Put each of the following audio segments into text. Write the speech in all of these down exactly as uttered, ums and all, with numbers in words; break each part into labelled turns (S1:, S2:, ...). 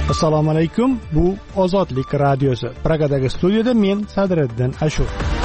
S1: Assalomu alaykum. Bu Ozodlik radiosi. Pragadagi studiyada men Sadriddin Ashur.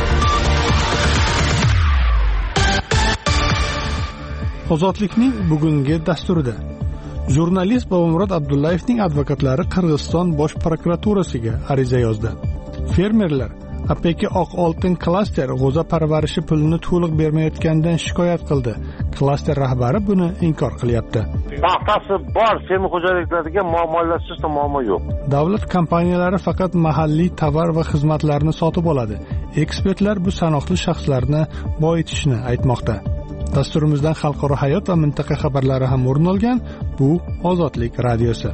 S1: Ozodlikning bugungi dasturida jurnalist Bobomurod Abdullayevning advokatlari Qirg'iziston bosh prokuraturasiga ariza yozdi. Fermerlar A P K Oq oltin klaster g'o'za parvarishi pulini to'liq bermayotganidan shikoyat qildi. Klaster rahbari buni inkor qilyapti.
S2: Paxtasi bor, fermer xo'jaliklarida muammolashishda muammo yo'q.
S1: Davlat kompaniyalari faqat mahalliy tovar va xizmatlarni sotib oladi. Ekspertlar bu sanoqli shaxslarni boyitishni aytmoqda. Dasturimizdan xalqaro hayot va mintaqa xabarlari ham o'rin olgan. Bu Ozodlik radiosi.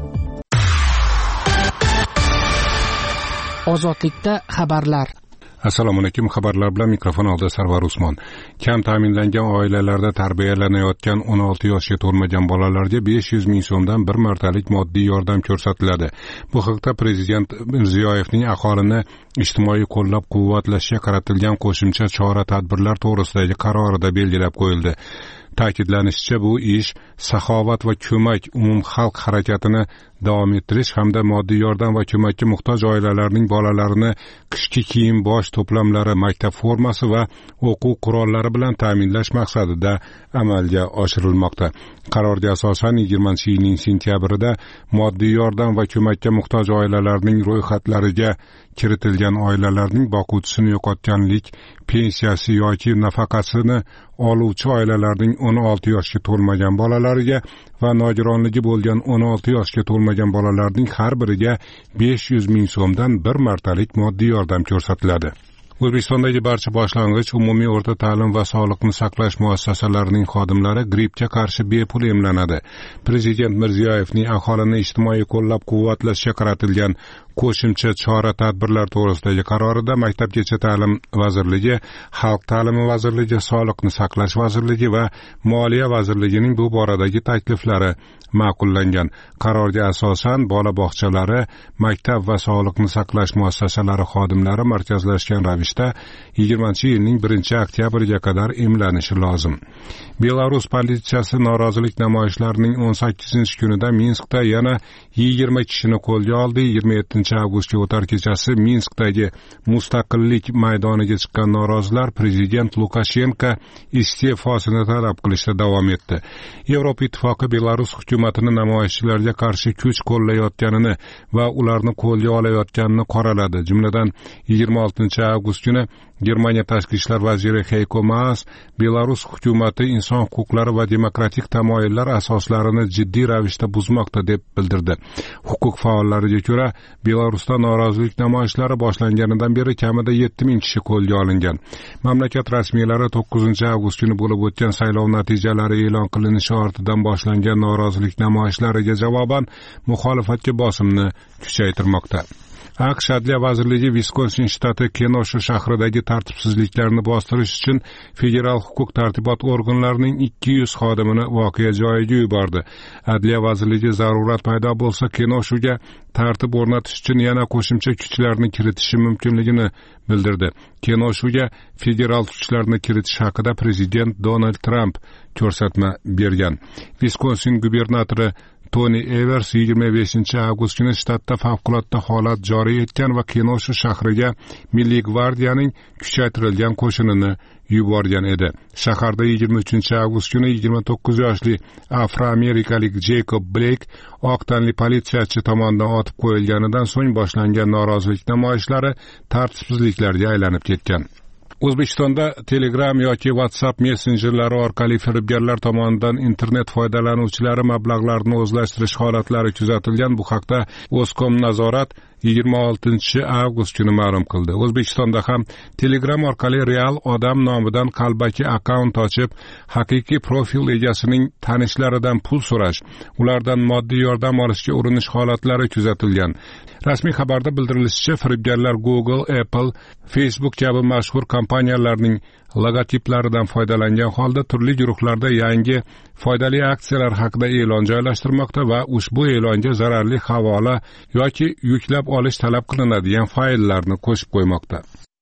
S3: Ozodlikda xabarlar.
S4: Assalomu alaykum. Xabarlar bilan mikrofon oldida Sarvar Usmon. Kam ta'minlangan oilalarda tarbiyalanayotgan o'n olti yoshga to'lmagan bolalarga besh yuz ming so'mdan bir martalik moddiy yordam ko'rsatiladi. Bu haqda Prezident Mirziyoyevning aholini ijtimoiy qo'llab-quvvatlashga qaratilgan qo'shimcha chora-tadbirlar to'g'risidagi qarorida belgilab qo'yildi. Ta'kidlanishicha, bu ish saxovat va ko'mak umumxalq harakatini davom ettirish hamda moddiy yordam va ko'makka muhtoj oilalarning bolalarini qishki kiyim, bosh to'plamlari, maktab formasi va o'quv qurollari bilan ta'minlash maqsadida amalga oshirilmoqda. Qarorga asosan yigirmanchi yilning sentyabrida moddiy yordam va ko'makka muhtoj oilalarning ro'yxatlariga kiritilgan oilalarning boquvchisini yo'qotganlik pensiyasi yoki nafaqasini oluvchi oilalarning o'n olti yoshga to'lmagan bolalariga va nogironligi bo'lgan o'n olti yoshga to'lmagan bolalarning har biriga besh yuz ming so'mdan bir martalik moddiy yordam ko'rsatiladi. O'zbekistondagi barcha boshlang'ich umumiy o'rta ta'lim va sog'liqni saqlash muassasalarining xodimlari grippga qarshi bepul emlanadi. Prezident Mirziyoyevning aholini ijtimoiy qo'llab-quvvatlashga qaratilgan qo'shimcha chora-tadbirlar to'g'risidagi qarorida Maktabgacha ta'lim vazirligi, Xalq ta'limi vazirligi, Sog'liqni saqlash vazirligi va Moliya vazirligining bu boradagi takliflari ma'qullangan. Qarorga asosan bola bog'chalari, maktab va sog'liqni saqlash muassasalari xodimlari markazlashgan ravishda yigirmanchi yilning birinchi oktyabriga qadar emlanishi lozim. Belarus politsiyasi norozilik namoyishlarining o'n sakkizinchi kunida Minskda yana yigirma kishini qo'lga oldi. yigirma yettinchi avgustga o'tar kechasi Minskdagi Mustaqillik maydoniga chiqqan norozilar prezident Lukashenko iste'fosini talab qilishda davom etdi. Yevropa Ittifoqi Belarus hukumatini namoyishchilarga qarshi kuch qo'llayotganini va ularni qo'lga olayotganini qoraladi. Jumladan yigirma oltinchi avgust kuni Germaniya tashqi ishlar vaziri Heiko Maas Belarus hukumati inson huquqlari va demokratik tamoyillar asoslarini jiddiy ravishda buzmoqda deb bildirdi. Huquq faollariga ko'ra, Belarusda norozilik namoyishlari boshlanganidan beri kamida yetti ming kishi qo'lga olingan. Mamlakat rasmiylari to'qqizinchi avgust kuni bo'lib o'tgan saylov natijalari e'lon qilinishi ortidan boshlangan norozilik namoyishlariga javoban muxolifatga bosimni kuchaytirmoqda. AQSh Adliya vazirligi Viskonsin shtati Kenosha shahridagi tartibsizliklarni bostirish uchun federal huquq tartibot organlarining ikki yuz xodimini voqea joyiga yubordi. Adliya vazirligi zarurat paydo bo'lsa Kenoshaga tartib o'rnatish uchun yana qo'shimcha kuchlarni kiritishi mumkinligini bildirdi. Kenoshaga federal kuchlarni kiritish haqida prezident Donald Trump ko'rsatma bergan. Viskonsin gubernatori Toni Evers yigirma beshinchi avgust kuni shtatda favqulodda holat joriy etgan va Kenosha shahriga Milliy gvardiyaning kuchaytirilgan qo'shinini yuborgan edi. Shaharda yigirma uchinchi avgust kuni yigirma to'qqiz yoshli afroamerikalik Jacob Blake oq tanli politsiyachi tomonidan otib qo'yilganidan so'ng boshlangan norozilik namoyishlari tartibsizliklarga aylanib ketgan. O'zbekistonda Telegram yoki WhatsApp messenjerlari orqali firibgarlar tomonidan internet foydalanuvchilari mablag'larini o'zlashtirish holatlari kuzatilgan. Bu haqda O'zkom nazorat yigirma oltinchi avgust kuni ma'lum qildi. O'zbekistonda ham Telegram orqali real odam nomidan qalbaki akkaunt ochib, haqiqiy profil egasining tanishlaridan pul so'rash, ulardan moddiy yordam olishga urinish holatlari kuzatilgan. Rasmiy xabarda bildirilishicha, firibgarlar Google, Apple, Facebook kabi mashhur kompaniyalarning logotiplaridan foydalangan holda turli guruhlarda yangi foydali aksiyalar haqida e'lon joylashtirmoqda va ushbu e'longa zararli havola yoki yuklab olish talab qilinadigan fayllarni qo'shib qo'ymoqda.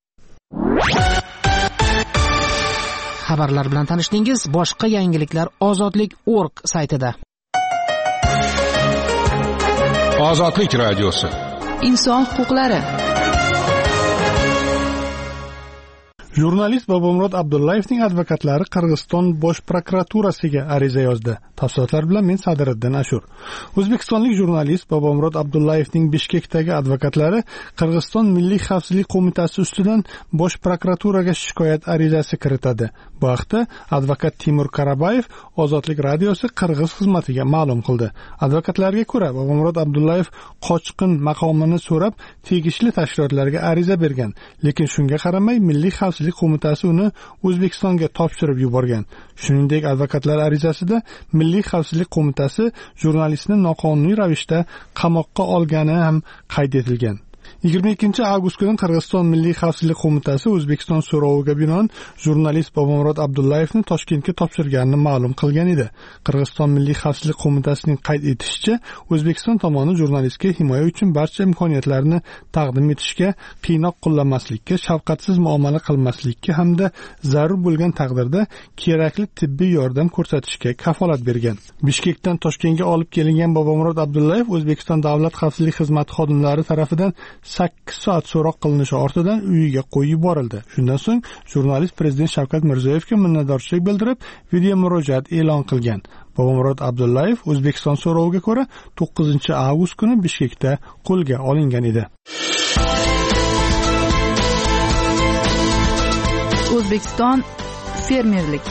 S3: Xabarlar bilan tanishdingiz. Boshqa yangiliklar ozodlik точка org saytida.
S5: Ozodlik radiosi.
S6: Inson huquqlari.
S1: Jurnalist Bobomurod Abdullayevning advokatlari Qirg'iziston bosh prokuraturasiga ariza yozdi. Tafsilotlar bilan men Sadiriddin Ashur. O'zbekistonlik jurnalist Bobomurod Abdullayevning Bishkekdagi advokatlari Qirg'iziston Milliy xavfsizlik qo'mitasi ustidan bosh prokuraturaga shikoyat arizasi kiritadi. Bu haqda advokat Timur Karabayev Ozodlik radiosi Qirg'iz xizmatiga ma'lum qildi. Advokatlarga ko'ra, Bobomurod Abdullayev qochqin maqomini so'rab tegishli tashkilotlarga ariza bergan, lekin shunga qaramay Milliy xavfsizlik qo'mitasi uni O'zbekistonga topshirib yuborgan. Shuningdek, advokatlar arizasida Milliy xavfsizlik qo'mitasi jurnalistni noqonuniy ravishda qamoqqa olgani ham qayd etilgan. yigirma ikkinchi avgust kuni Qirg'iziston Milliy xavfsizlik qo'mitasi O'zbekiston so'roviga binoan jurnalist Bobomurod Abdullayevni Toshkentga topshirganini ma'lum qilgan edi. Qirg'iziston Milliy xavfsizlik qo'mitasining qayd etishicha, O'zbekiston tomoni jurnalistga himoya uchun barcha imkoniyatlarni taqdim etishga, qiynoq qo'llamaslikka, shafqatsiz muomala qilmaslikka hamda zarur bo'lgan taqdirda kerakli tibbiy yordam ko'rsatishga kafolat bergan. Bishkekdan Toshkentga olib kelingan Bobomurod Abdullayev O'zbekiston Davlat xavfsizlik xizmati xodimlari tomonidan sakkiz soat so'roq qilinishi ortidan uyiga qo'yib yuborildi. Shundan so'ng jurnalist Prezident Shavkat Mirziyoyevga minnatdorchilik bildirib, video murojaat e'lon qilgan. Bobomurod Abdullayev O'zbekiston so'roviga ko'ra to'qqizinchi avgust kuni Bishkekda qo'lga olingan edi.
S6: O'zbekiston fermerlik.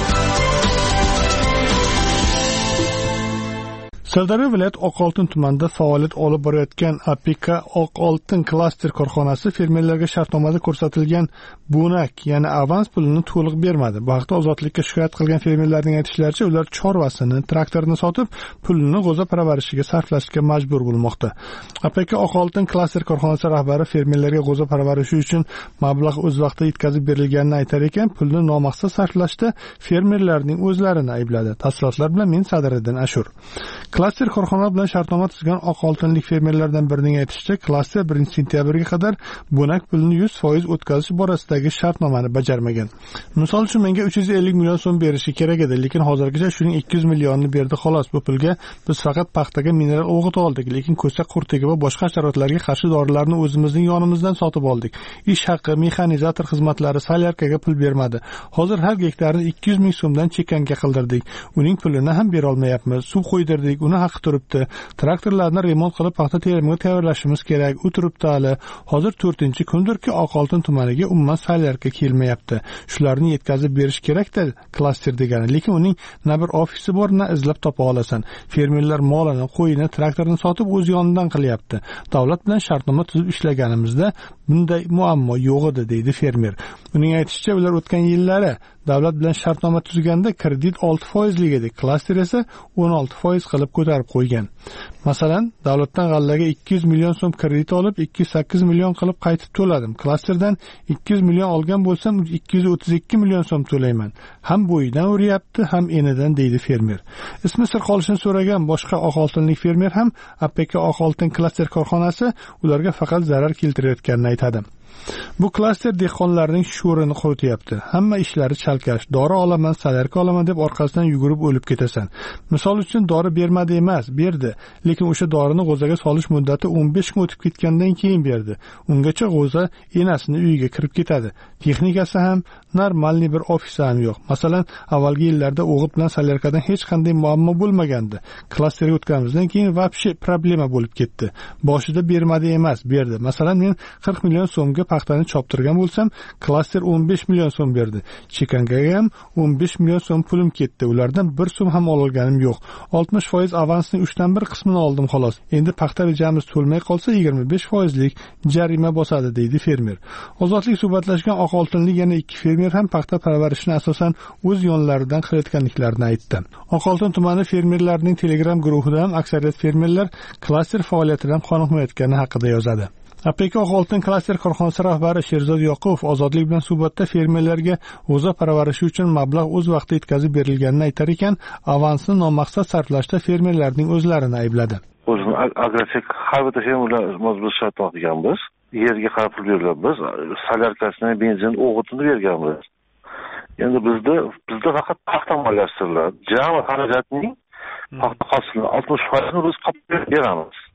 S1: Sirdaryo viloyat Oqoltin tumanida faoliyat olib borayotgan A P K Oqoltin klaster korxonasi fermerlarga shartnomada ko'rsatilgan bunak, ya'ni avans pulini to'liq bermadi. Bu haqda Ozodlikka shikoyat qilgan fermerlarning aytishlaricha, ular chorvasini, traktorini sotib, pulini g'o'za parvarishiga sarflashga majbur bo'lmoqda. A P K Oqoltin klaster korxonasi rahbari fermerlarga g'o'za parvarishi uchun mablag' o'z vaqtida yetkazib berilganini aytar ekan, pulni nomaqsad sarflashda fermerlarning o'zlarini aybladi. Tafsilotlar bilan men Sadiriddin Ashur. Klaster korxona bilan shartnoma tuzgan Oqoltinlik fermerlardan birining aytishicha, klaster birinchi sentyabrga qadar bunak pulini yuz foiz o'tkazish borasidagi shartnomani bajarmagan. Misol uchun, menga uch yuz ellik million so'm berishi kerak edi, lekin hozirgacha shuning ikki yuz millionni berdi xolos. Bu pulga biz faqat paxtaga mineral o'g'it oldik, lekin ko'sak qurtiga va boshqa hasharotlarga qarshi dorilarni o'zimizning yonimizdan sotib oldik. Ish haqi, mexanizator xizmatlari, solyarkaga pul bermadi. Hozir har gektarni ikki yuz ming so'mdan chekanga qildirdik. Uning pulini ham bera olmayapmiz. Suv qo'ydirdik, uni haqi turibdi. Traktorlarni remont qilib paxta terimiga tayyorlashimiz kerak. U turibdi hali. Hozir to'rtinchi kundirki Oqoltin tumaniga umuman solyarka kelmayapti. Shularni yetkazib berish kerak-da klaster degani. Lekin uning na bir ofisi bor, na izlab topa olasan. Fermerlar molini, qo'yini, traktorni sotib o'z yonidan qilyapti. Davlat bilan shartnoma tuzib ishlaganimizda bunday muammo yo'q edi, deydi fermer. Uning aytishicha, ular o'tgan yillari davlat bilan shartnoma tuzganda kredit olti foizlik edi, klaster esa o'n olti foiz qilib ko'tarib qo'ygan. Masalan, davlatdan g'allaga ikki yuz million so'm kredit olib, ikki yuz sakkiz million qilib qaytib to'ladim. Klasterdan ikki yuz million olgan bo'lsam, ikki yuz o'ttiz ikki million so'm to'layman. Ham bo'yidan uryapti, ham enidan, deydi fermer. Ismi sir qolishini so'ragan boshqa Oqoltinlik fermer ham A P K Oqoltin klaster korxonasi ularga faqat zarar keltirayotganini aytadi. Bu klaster dehqonlarning sho'rini qurityapti. Hamma ishlari chalkash. Dori olaman, solyarka olaman deb orqasidan yugurib o'lib ketasan. Misol uchun dori bermadi emas, berdi. Lekin o'sha dorini g'o'zaga solish muddati o'n besh kun o'tib ketgandan keyin berdi. Ungacha g'o'za enasini uyiga kirib ketadi. Texnikasi ham, normalniy bir ofisi ham yo'q. Masalan, avvalgi yillarda o'g'it bilan solyarkadan hech qanday muammo bo'lmagandi. Klasterga o'tganimizdan keyin vobshe problema bo'lib ketdi. Boshida bermadi emas, berdi. Masalan, men qirq million so'mga paxtani choptirgan bo'lsam, klaster o'n besh million so'm berdi. Chekangaga ham o'n besh million so'm pulim ketdi. Ulardan bir so'm ham olganim yo'q. oltmish foiz avansning uchdan bir qismini oldim xolos. Endi paxta rejamiz to'lmay qolsa yigirma besh foizlik jarima bosadi, deydi fermer. Ozodlik suhbatlashgan Oqoltinlik yana ikki fermer ham paxta parvarishini asosan o'z yonlaridan qilayotganliklarini aytdi. Oqoltin tumani fermerlarining Telegram guruhida ham aksariyat fermerlar klaster faoliyatidan qoniqmayotgani haqida yozadi. A P K Oqoltin klaster korxonasi rahbari Sherzod Yoqubov Ozodlik bilan suhbatda fermerlarga g'o'za parvarishi uchun mablag' o'z vaqtida yetkazib berilganini aytar ekan, avansni nomaqsad sarflashda fermerlarning o'zlarini aybladi.
S2: O'zini agrotech har bir fermerlar biz shartnoma qilganmiz. Yerga qarab pul berilganmiz. Solyarkasini, benzin, o'g'itini berganmiz. Endi bizda bizda faqat paxta moliyalashtiriladi. Jami xarajatning paxta hosilini oltmish foizini biz qopib beramiz.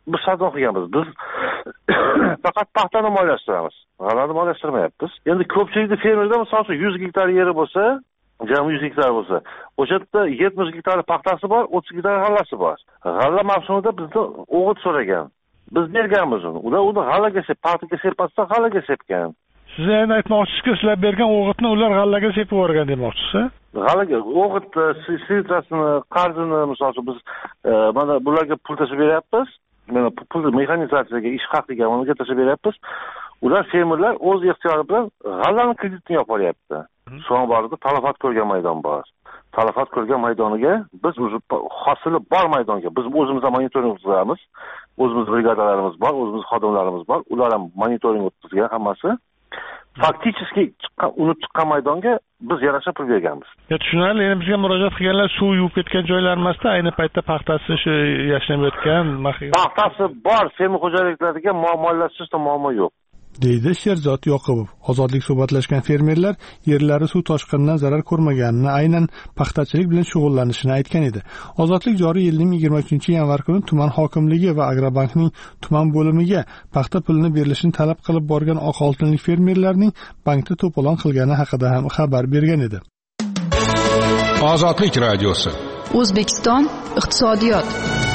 S2: biz shartnoma qilganmiz. Biz faqat paxtani moliyalashtiramiz, g'allani moliyalashtirmayapmiz. Endi ko'pchilikda fermerda misol uchun yuz gektar yeri bo'lsa, jami yuz gektar bo'lsa, o'sha yerda yetmish gektar paxtasi bor, o'ttiz gektar g'allasi bor. G'alla mavsumida bizdan o'g'it so'ragan. Biz berganmiz uni. Ular uni g'allaga sep, paxtaga sepmasdan g'allaga sepgan.
S1: Siz endi aytmoqchisizki, sizlar bergan o'g'itni ular g'allaga sepib yuborgan demoqchisiz?
S2: G'allaga o'g'it silitrasini, qarzini misol uchun biz mana bularga pul tashib beryapmiz. Mana pul mexanizatsiyaga, ish haqiga uni tashib beryapmiz. Ular fermerlar o'z ixtiyori bilan g'allani kreditini olib olyapti. So'ng borida talafot ko'rgan maydon bor. Talafot ko'rgan maydoniga biz o'zi hosili bor maydonga biz o'zimizdan monitoring qilamiz. O'zimiz brigadalarimiz bor, o'zimiz xodimlarimiz bor. Ular ham monitoring o'tkazgan hammasi. Faktichески unib chiqqan maydonga biz yarasha pul berganmiz.
S1: Ya tushunarli, endi bizga murojaat qilganlar suv yuvib ketgan joylar emasda, ayni paytda paxtasi shu yashamayotgan,
S2: paxtasi bor, fermer xo'jaliklariga muammolashtirishda muammo yo'q,
S1: deydi Sherzod Yoqubov. Ozodlik suhbatlashgan fermerlar yerlari suv toshqinidan zarar ko'rmaganini, aynan paxtachilik bilan shug'ullanishini aytgan edi. Ozodlik joriy yilning yigirma uchinchi yanvar kuni tuman hokimligi va Agrobankning tuman bo'limiga paxta pulini berilishini talab qilib borgan oq oltinlik fermerlarning bankda to'polon qilgani haqida ham xabar bergan edi.
S4: Ozodlik radiosi.
S6: O'zbekiston iqtisodiyot.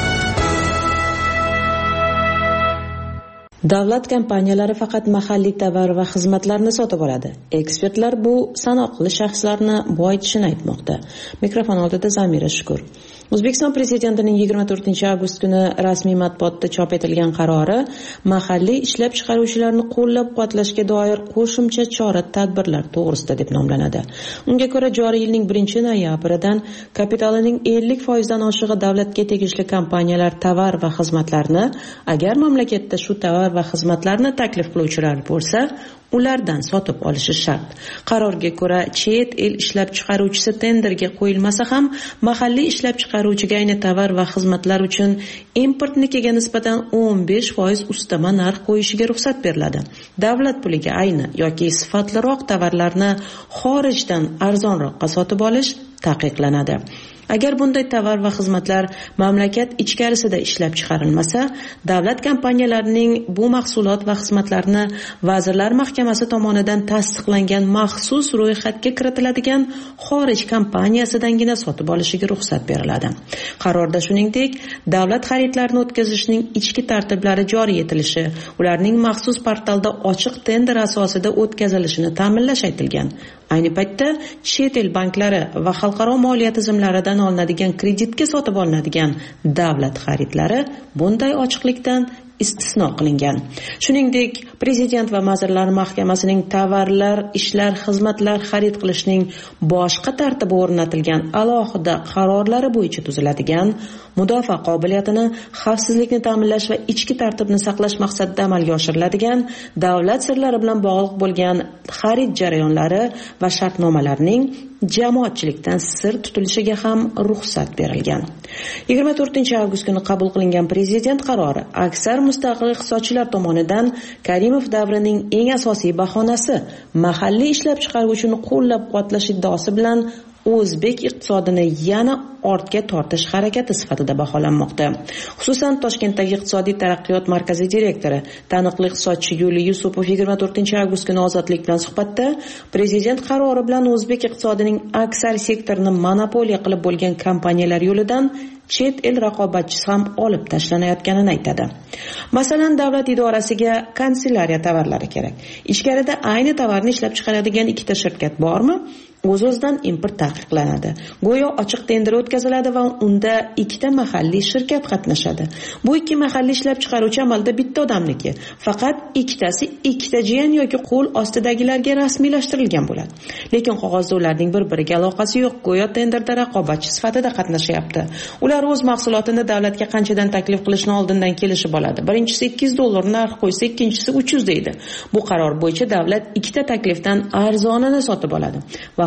S5: Davlat kompaniyalari faqat mahalliy tovar va xizmatlarni sotib oladi. Ekspertlar bu sanoqli shaxslarni boyitishini aytmoqda. Mikrofon oldida Zamira Shukur. O'zbekiston prezidentining yigirma to'rtinchi avgust kuni rasmiy matbuotda chop etilgan qarori mahalliy ishlab chiqaruvchilarni qo'llab-quvvatlashga doir qo'shimcha chora-tadbirlar to'g'risida deb nomlanadi. Unga ko'ra joriy yilning birinchi noyabridan kapitalining ellik foizdan oshig'i davlatga tegishli kompaniyalar tovar va xizmatlarni, agar mamlakatda shu tovar va xizmatlarni taklif qiluvchilar bo'lsa, ulardan sotib olishi shart. Qarorga ko'ra, chet el ishlab chiqaruvchisi tenderga qo'yilmasa ham mahalliy ishlab chiqaruvchiga ayni tovar va xizmatlar uchun importnikiga nisbatan o'n besh foiz ustama narx qo'yishiga ruxsat beriladi. Davlat puliga ayni yoki sifatliroq tovarlarni xorijdan arzonroqqa sotib olish taqiqlanadi. Agar bunday tovar va xizmatlar mamlakat ichkarisida ishlab chiqarilmasa, davlat kompaniyalarining bu mahsulot va xizmatlarni Vazirlar Mahkamasi tomonidan tasdiqlangan maxsus ro'yxatga kiritiladigan xorij kompaniyasidangina sotib olishiga ruxsat beriladi. Qarorda shuningdek, davlat xaridlarini o'tkazishning ichki tartiblari joriy etilishi, ularning maxsus portalda ochiq tender asosida o'tkazilishini ta'minlash aytilgan. Ayni paytda chet el banklari va xalqaro moliya tizimlaridan olinadigan kreditga sotib olinadigan davlat xaridlari bunday ochiqlikdan istisno qilingan. Shuningdek, Prezident va Vazirlar Mahkamasining tovarlar, ishlar, xizmatlar xarid qilishning boshqa tartibi o'rnatilgan alohida qarorlari bo'yicha tuziladigan, mudofaa qobiliyatini, xavfsizlikni ta'minlash va ichki tartibni saqlash maqsadida amalga oshiriladigan, davlat sirlari bilan bog'liq bo'lgan xarid jarayonlari va shartnomalarning jamoatchilikdan sir tutilishiga ham ruxsat berilgan. yigirma to'rtinchi avgust kuni qabul qilingan prezident qarori aksar mustaqil iqtisodchilar tomonidan Karimov davrining eng asosiy bahonasi mahalliy ishlab chiqaruvchini qo'llab-quvvatlash iddaosi bilan o'zbek iqtisodini yana ortga tortish harakati sifatida baholanmoqda. Xususan, Toshkentdagi Iqtisodiy taraqqiyot markazi direktori, taniqli iqtisodchi Yuliy Yusupov yigirma to'rtinchi avgust kuni Ozodlik bilan suhbatda prezident qarori bilan o'zbek iqtisodining aksar sektorini monopoliya qilib bo'lgan kompaniyalar yo'lidan chet el raqobatchisi ham olib tashlanayotganini aytadi. Masalan, davlat idorasiga kanselyariya tovarlari kerak. Ichkarida ayni tovarni ishlab chiqaradigan ikkita shirkat bormi? O'z-o'zidan import taqiqlanadi. Go'yo ochiq tender o'tkaziladi va unda ikkita mahalliy shirkat qatnashadi. Bu ikki mahalliy ishlab chiqaruvchi amalda bitta odamniki. Faqat ikkitasi ikkita jiyan yoki qo'l ostidagilarga rasmiylashtirilgan bo'ladi. Lekin qog'ozda ularning bir-biriga aloqasi yo'q. Go'yo tenderda raqobatchi sifatida qatnashyapti. Ular o'z mahsulotini davlatga qanchadan taklif qilishni oldindan kelishib oladi. Birinchisi ikki yuz dollar narx qo'ysa, ikkinchisi uch yuz deydi. Bu qaror bo'yicha davlat ikkita taklifdan arzonini sotib oladi va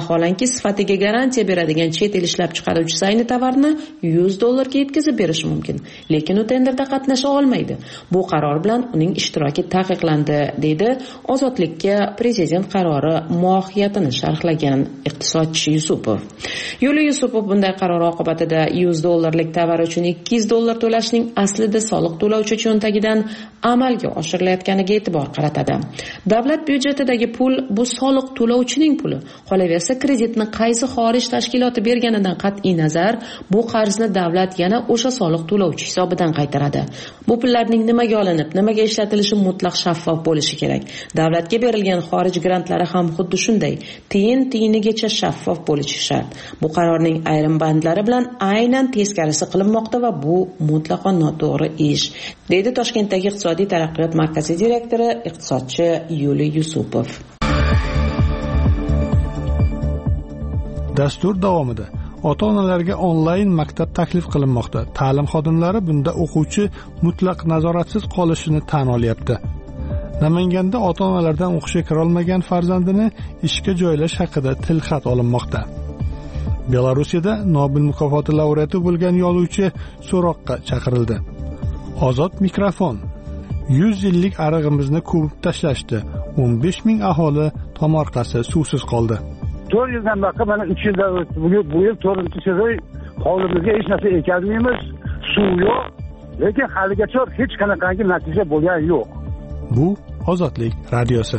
S5: vaholanki sifatiga garantiya beradigan chet el ishlab chiqaruvchisi ayni tovarni yuz dollarga yetkazib berishi mumkin, lekin u tenderda qatnasha olmaydi. Bu qaror bilan uning ishtiroki taqiqlandi, deydi Ozodlikka prezident qarori mohiyatini sharhlagan iqtisodchi Yusupov. Yo'li Yusupov bunday qaror oqibatida yuz dollarlik tovar uchun ikki yuz dollar to'lashning aslida soliq to'lovchi cho'ntagidan amalga oshirilayotganiga e'tibor qaratadi. Davlat byudjetidagi pul bu soliq to'lovchining puli. Qolaversa, kreditni qaysi xorij tashkiloti berganidan qat'iy nazar, bu qarzni davlat yana o'sha soliq to'lovchi hisobidan qaytaradi. Bu pullarning nimaga olinib, nimaga ishlatilishi mutlaq shaffof bo'lishi kerak. Davlatga berilgan xorij grantlari ham xuddi shunday, tiyin-tiyinigacha shaffof bo'lishi shart. Bu qarorning ayrim bandlari bilan aynan teskarisi qilinmoqda va bu mutlaqo noto'g'ri ish, deydi Toshkentdagi Iqtisodiy taraqqiyot markazi direktori iqtisodchi Yuliy Yusupov.
S1: Dastur davomida ota-onalarga onlayn maktab taklif qilinmoqda. Ta'lim xodimlari bunda o'quvchi mutlaq nazoratsiz qolishini tan olyapti. Namanganda ota-onalardan o'qishga kira olmagan farzandini ishga joylash haqida tilxat olinmoqda. Belarusiyada Nobel mukofoti laureati bo'lgan yozuvchi so'roqqa chaqirildi. Ozod mikrofon. yuz yillik arig'imizni ko'mib tashlashdi. o'n besh ming aholi tomorqasi suvsiz qoldi.
S7: to'rt yildan beri mana uch yildan o'tdi. Bu yil to'rtinchi sezon hovlimizga hech narsa ekazmaymiz, suv yo'q, lekin haligacha hech qanaqangi natija bo'lgani yo'q.
S1: Bu Ozodlik radiosi.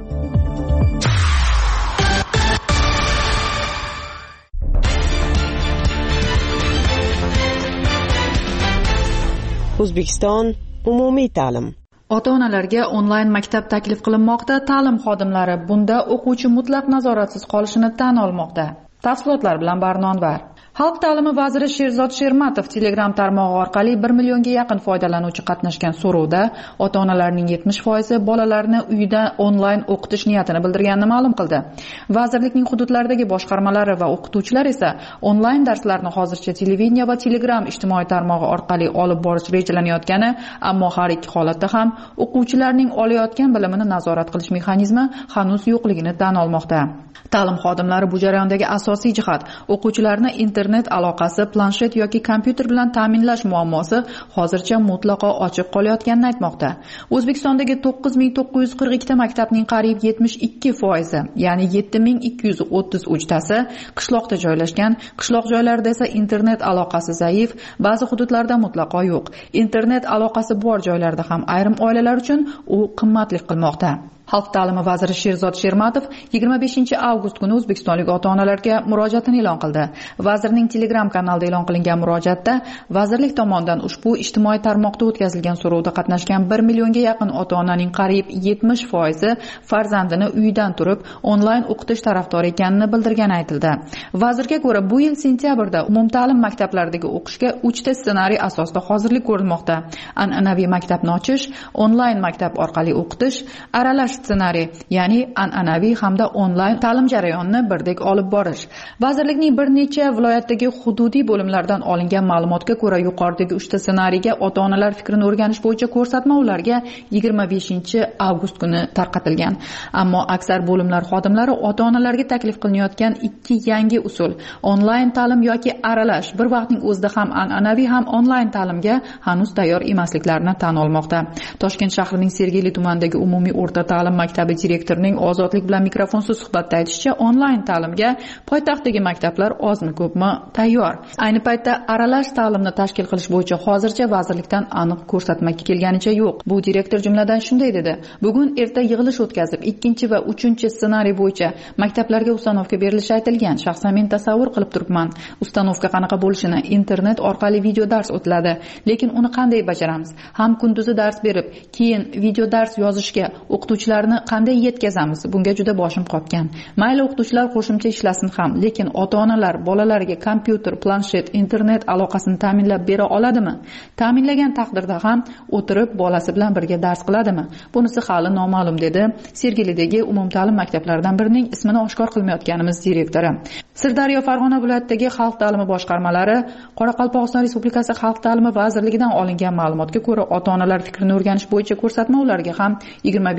S5: O'zbekiston umumiy ta'lim.
S6: Ota-onalarga onlayn maktab taklif qilinmoqda. Ta'lim xodimlari bunda o'quvchi mutlaq nazoratsiz qolishini tan olmoqda. Tafsilotlar bilan Barnonvar. Xalq ta'limi vaziri Sherzod Shermatov Telegram tarmog'i orqali bir millionga yaqin foydalanuvchi qatnashgan so'rovda ota-onalarning yetmish foizi bolalarni uyda onlayn o'qitish niyatini bildirganini ma'lum qildi. Vazirlikning hududlardagi boshqarmalari va o'qituvchilar esa onlayn darslarni hozircha televideniya va Telegram ijtimoiy tarmog'i orqali olib borish rejalanayotgani, ammo har ikki holatda ham o'quvchilarning olayotgan bilimini nazorat qilish mexanizmi hanuz yo'qligini tan olmoqda. Ta'lim xodimlari bu jarayondagi asosiy jihat o'quvchilarni internet aloqasi, planshet yoki kompyuter bilan ta'minlash muammosi hozircha mutlaqo ochiq qolayotganini aytmoqda. O'zbekistondagi to'qqiz ming to'qqiz yuz qirq ikki ta maktabning qariyb yetmish ikki foizi, ya'ni yetti ming ikki yuz o'ttiz uch tasi qishloqda joylashgan. Qishloq joylarda esa internet aloqasi zaif, ba'zi hududlarda mutlaqo yo'q. Internet aloqasi bor joylarda ham ayrim oilalar uchun u qimmatlik qilmoqda. Xalq ta'limi vaziri Sherzod Shermatov yigirma beshinchi avgust kuni o'zbekistonlik ota-onalarga murojaatini e'lon qildi. Vazirning Telegram kanalida e'lon qilingan murojaatda vazirlik tomonidan ushbu ijtimoiy tarmoqda o'tkazilgan so'rovda qatnashgan bir millionga yaqin ota-onaning qariyb yetmish foizi farzandini uydan turib onlayn o'qitish tarafdori ekanini bildirgani aytildi. Vazirga ko'ra, bu yil sentyabrda umumta'lim maktablaridagi o'qishga uchta ssenariy asosida hozirlik ko'rilmoqda. An'anaviy maktabni ochish, onlayn maktab orqali o'qitish, aralash ssenariy, ya'ni an'anaviy hamda onlayn ta'lim jarayonini birdek olib borish. Vazirlikning bir necha viloyatdagi hududiy bo'limlardan olingan ma'lumotga ko'ra, yuqoridagi uchta ssenariyga ota-onalar fikrini o'rganish bo'yicha ko'rsatma ularga yigirma beshinchi avgust kuni tarqatilgan. Ammo aksar bo'limlar xodimlari ota-onalarga taklif qilinayotgan ikki yangi usul, onlayn ta'lim yoki aralash, bir vaqtning o'zida ham an'anaviy ham onlayn ta'limga hanuz tayyor emasliklarini tan olmoqda. Toshkent shahrining Sergeli tumanidagi umumiy o'rta ta'lim maktabi direktorining Ozodlik bilan mikrofonsiz suhbatda aytishicha, onlayn ta'limga poytaxtdagi maktablar ozmi ko'pmi tayyor. Ayni paytda aralash ta'limni tashkil qilish bo'yicha hozircha vazirlikdan aniq ko'rsatma kelganicha yo'q. Bu direktor jumladan shunday dedi: "Bugun erta yig'ilish o'tkazib, ikkinchi va uchinchi ssenariy bo'yicha maktablarga ustanovka berilishi aytilgan. Shaxsan men tasavvur qilib turibman. Ustanovka qanaqa bo'lishini, internet orqali video dars o'tiladi, lekin uni qanday bajaramiz? Ham kunduzi dars berib, keyin video dars yozishga o'qituvchilarni qanday yetkazamiz? Bunga juda boshim qotgan. Mayli o'qituvchilar qo'shimcha ishlasin ham, lekin ota-onalar bolalariga kompyuter, planshet, internet aloqasini ta'minlab bera oladimi? Ta'minlagan taqdirda ham o'tirib bolasi bilan birga dars qiladimi? Bunisi hali noma'lum", dedi Sergelidagi umumta'lim maktablaridan birining ismini oshkor qilmayotganimiz direktori. Sirdaryo, Farg'ona viloyatidagi xalq ta'limi boshqarmalari Qoraqalpog'iston Respublikasi Xalq ta'limi vazirligidan olingan ma'lumotga ko'ra, ota-onalar fikrini o'rganish bo'yicha ko'rsatma ularga ham yigirma beshinchi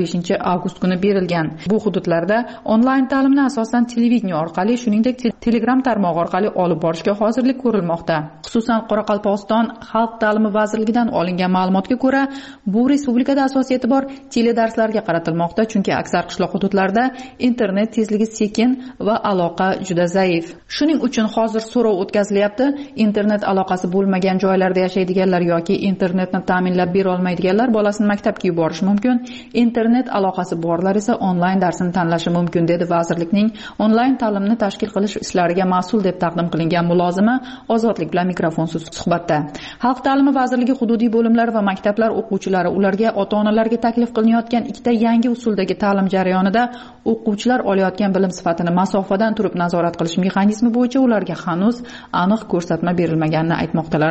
S6: avgust kuni berilgan. Bu hududlarda onlayn ta'limni asosan televideniye orqali, shuningdek Telegram tarmog'i orqali olib borishga hozirlik ko'rilmoqda. Xususan Qoraqalpog'iston Xalq ta'limi vazirligidan olingan ma'lumotga ko'ra, bu respublikada asosiy e'tibor teledarslarga qaratilmoqda, chunki aksar qishloq hududlarda internet tezligi sekin va aloqa juda zaif. Shuning uchun hozir so'rov o'tkazilyapti. Internet aloqasi bo'lmagan joylarda yashaydiganlar yoki internetni ta'minlab bera olmaydiganlar bolasini maktabga yuborishi mumkin. Internet aloqasi borlar esa onlayn darsini tanlashi mumkin, dedi vazirlikning onlayn ta'limni tashkil qilish ishlariga mas'ul deb taqdim qilingan mulozima Ozodlik bilan mikrofonsiz suhbatda. Xalq ta'limi vazirligi hududiy bo'limlari va maktablar o'quvchilari ularga ota-onalarga taklif qilinayotgan ikkita yangi usuldagi ta'lim jarayonida o'quvchilar olayotgan bilim sifatini masofadan turib nazorat qilish mexanizmi bo'yicha ularga hanuz aniq ko'rsatma berilmaganini aytmoqdalar.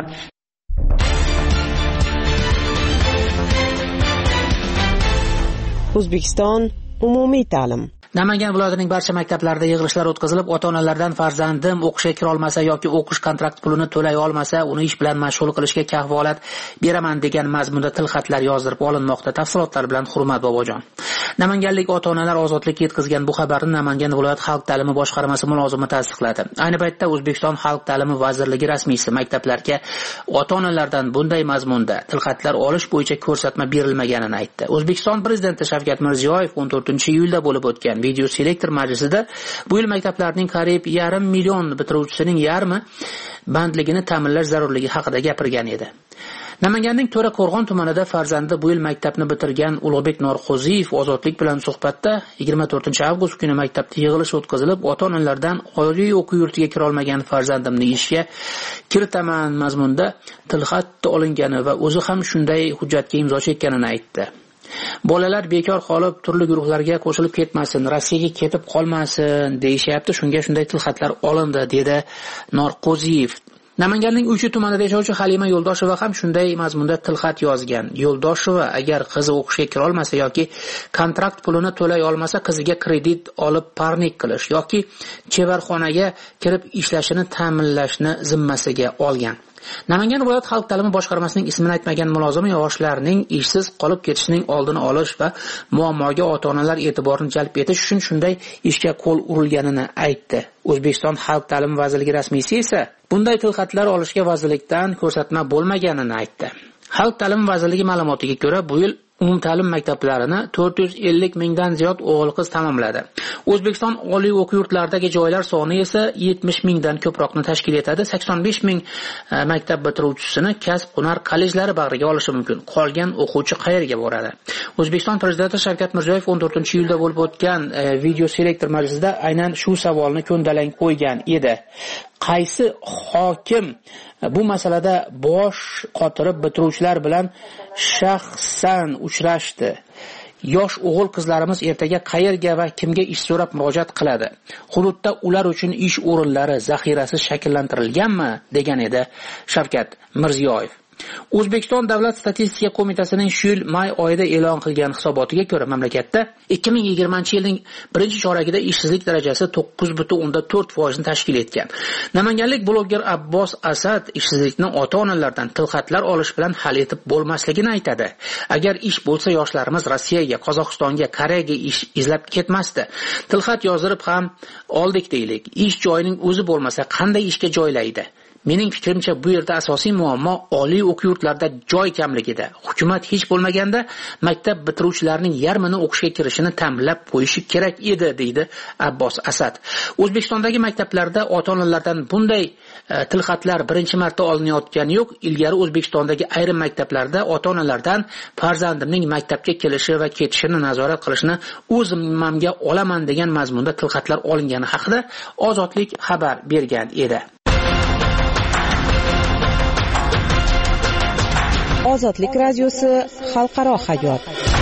S8: O'zbekiston umumiy ta'lim.
S3: Namangan viloyatining barcha maktablarida yig'ilishlar o'tkazilib, ota-onalardan farzandim o'qishga kira olmasa yoki o'qish kontrakt pulini to'lay olmasa, uni ish bilan mashg'ul qilishga kafolat beraman degan mazmunda tilxatlar yozdirib olinmoqda. Tafsilotlar bilan Hurmat Bobojon. Namanganlik ota-onalar Ozodlikka yetkazgan bu xabarni Namangan viloyat xalq ta'limi boshqarmasi mulozimi tasdiqladi. Ayni paytda O'zbekiston xalq ta'limi vazirligi rasmiysi maktablarga ota-onalardan bunday mazmunda tilxatlar olish bo'yicha ko'rsatma berilmaganini aytdi. O'zbekiston prezidenti Shavkat Mirziyoyev o'n to'rtinchi iyulda bo'lib o'tgan video selektor majlisida bu yil maktablarning qariyb yarim million bitiruvchisining yarmi bandligini ta'minlash zarurligi haqida gapirgan edi. Namanganning To'raqo'rg'on tumanida farzandi bu yil maktabni bitirgan Ulug'bek Norqo'ziyev Ozodlik bilan suhbatda yigirma to'rtinchi avgust kuni maktabda yig'ilish o'tkazilib, ota-onalardan oliy o'quv yurtiga kira olmagan farzandimni ishga kiritaman mazmunda tilxat olingani va o'zi ham shunday hujjatga imzo chekkanini aytdi. Bolalar bekor qolib, turli guruhlarga qo'shilib ketmasin, Rossiyaga ketib qolmasin deyishyapti. Shunga shunday tilxatlar olindi, dedi Norqo'ziyev. Namanganning Uychi tumanida yashovchi Halima Yo'ldosheva ham shunday mazmunda tilxat yozgan. Yo'ldosheva agar qizi o'qishga kira olmasa yoki kontrakt pulini to'lay olmasa, qiziga kredit olib parnik qilish yoki chevarxonaga kirib ishlashini ta'minlashni zimmasiga olgan. Namangan viloyat xalq ta'limi boshqarmasining ismini aytmagan mulozim yoshlarning ishsiz qolib ketishining oldini olish va muammoga ota-onalar e'tiborini jalb etish uchun shunday ishga qo'l urilganini aytdi. O'zbekiston xalq ta'limi vazirligi rasmiysi esa bunday tilxatlar olishga vazirlikdan ko'rsatma bo'lmaganini aytdi. Xalq ta'limi vazirligi ma'lumotiga ko'ra, bu yil umumta'lim maktablarini to'rt yuz ellik mingdan ziyod o'g'il-qiz tamomladi. O'zbekiston oliy o'quv yurtlaridagi joylar soni esa yetmish mingdan ko'proqni tashkil etadi. sakson besh ming maktab bitiruvchisini kasb-hunar kollejlari bag'riga olishi mumkin. Qolgan o'quvchi qayerga boradi? O'zbekiston prezidenti Shavkat Mirziyoyev o'n to'rtinchi iyulda bo'lib o'tgan video selektor majlisida aynan shu savolni ko'ndalang qo'ygan edi. Qaysi hokim bu masalada bosh qotirib bitiruvchilar bilan shaxsan uchrashdi? Yosh o'g'il qizlarimiz ertaga qayerga va kimga ish so'rab murojaat qiladi? Hududda ular uchun ish o'rinlari zaxirasi shakllantirilganmi? Degan edi Shavkat Mirziyoyev. O'zbekiston Davlat statistika qo'mitasining shu yil may oyida e'lon qilgan hisobotiga ko'ra, mamlakatda ikki ming yigirmanchi yilning birinchi choragida ishsizlik darajasi to'qqiz butun o'ndan to'rt foiz ni tashkil etgan. Namanganlik bloger Abbos Asad ishsizlikni ota-onalardan tilxatlar olish bilan hal etib bo'lmasligini aytadi. Agar ish bo'lsa, yoshlarimiz Rossiyaga, Qozog'istonga, Koreyaga ish izlab ketmasdi. Tilxat yozdirib ham oldik deylik. Ish joyining o'zi bo'lmasa, qanday ishga joylaydi? Mening fikrimcha, bu yerda asosiy muammo oliy o'quv yurtlarida joy kamligida. Hukumat hech bo'lmaganda maktab bitiruvchilarining yarmini o'qishga kirishini ta'minlab qo'yishi kerak edi, deydi Abbos Asad. O'zbekistondagi maktablarda ota-onalardan bunday e, tilxatlar birinchi marta olinayotgani yo'q. Ilgari O'zbekistondagi ayrim maktablarda ota-onalardan farzandimning maktabga kelishi va ketishini nazorat qilishni o'z zimmamga olaman degan mazmunda tilxatlar olingani haqida Ozodlik xabar bergan edi.
S8: Ozodlik radiosi xalqaro hayot.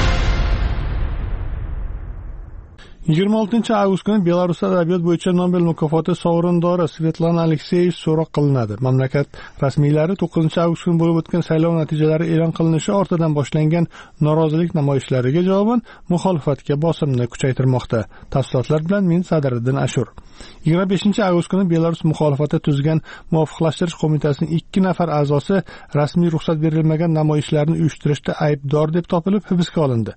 S1: yigirma oltinchi avgust kuni Belarus adabiyot bo'yicha Nobel mukofoti sovrindori Svetlana Alekseyeva so'roq qilinadi. Mamlakat rasmiylari to'qqizinchi avgust kuni bo'lib o'tgan saylov natijalari e'lon qilinishi ortidan boshlangan norozilik namoyishlariga javoban muxolifatga bosimni kuchaytirmoqda. Tafsilotlar bilan men Sadriddin Ashur. yigirma beshinchi avgust kuni Belarus muxolifati tuzgan muvofiqlashtirish qo'mitasining ikki nafar a'zosi rasmiy ruxsat berilmagan namoyishlarni uyushtirishda aybdor deb topilib hibsga olindi.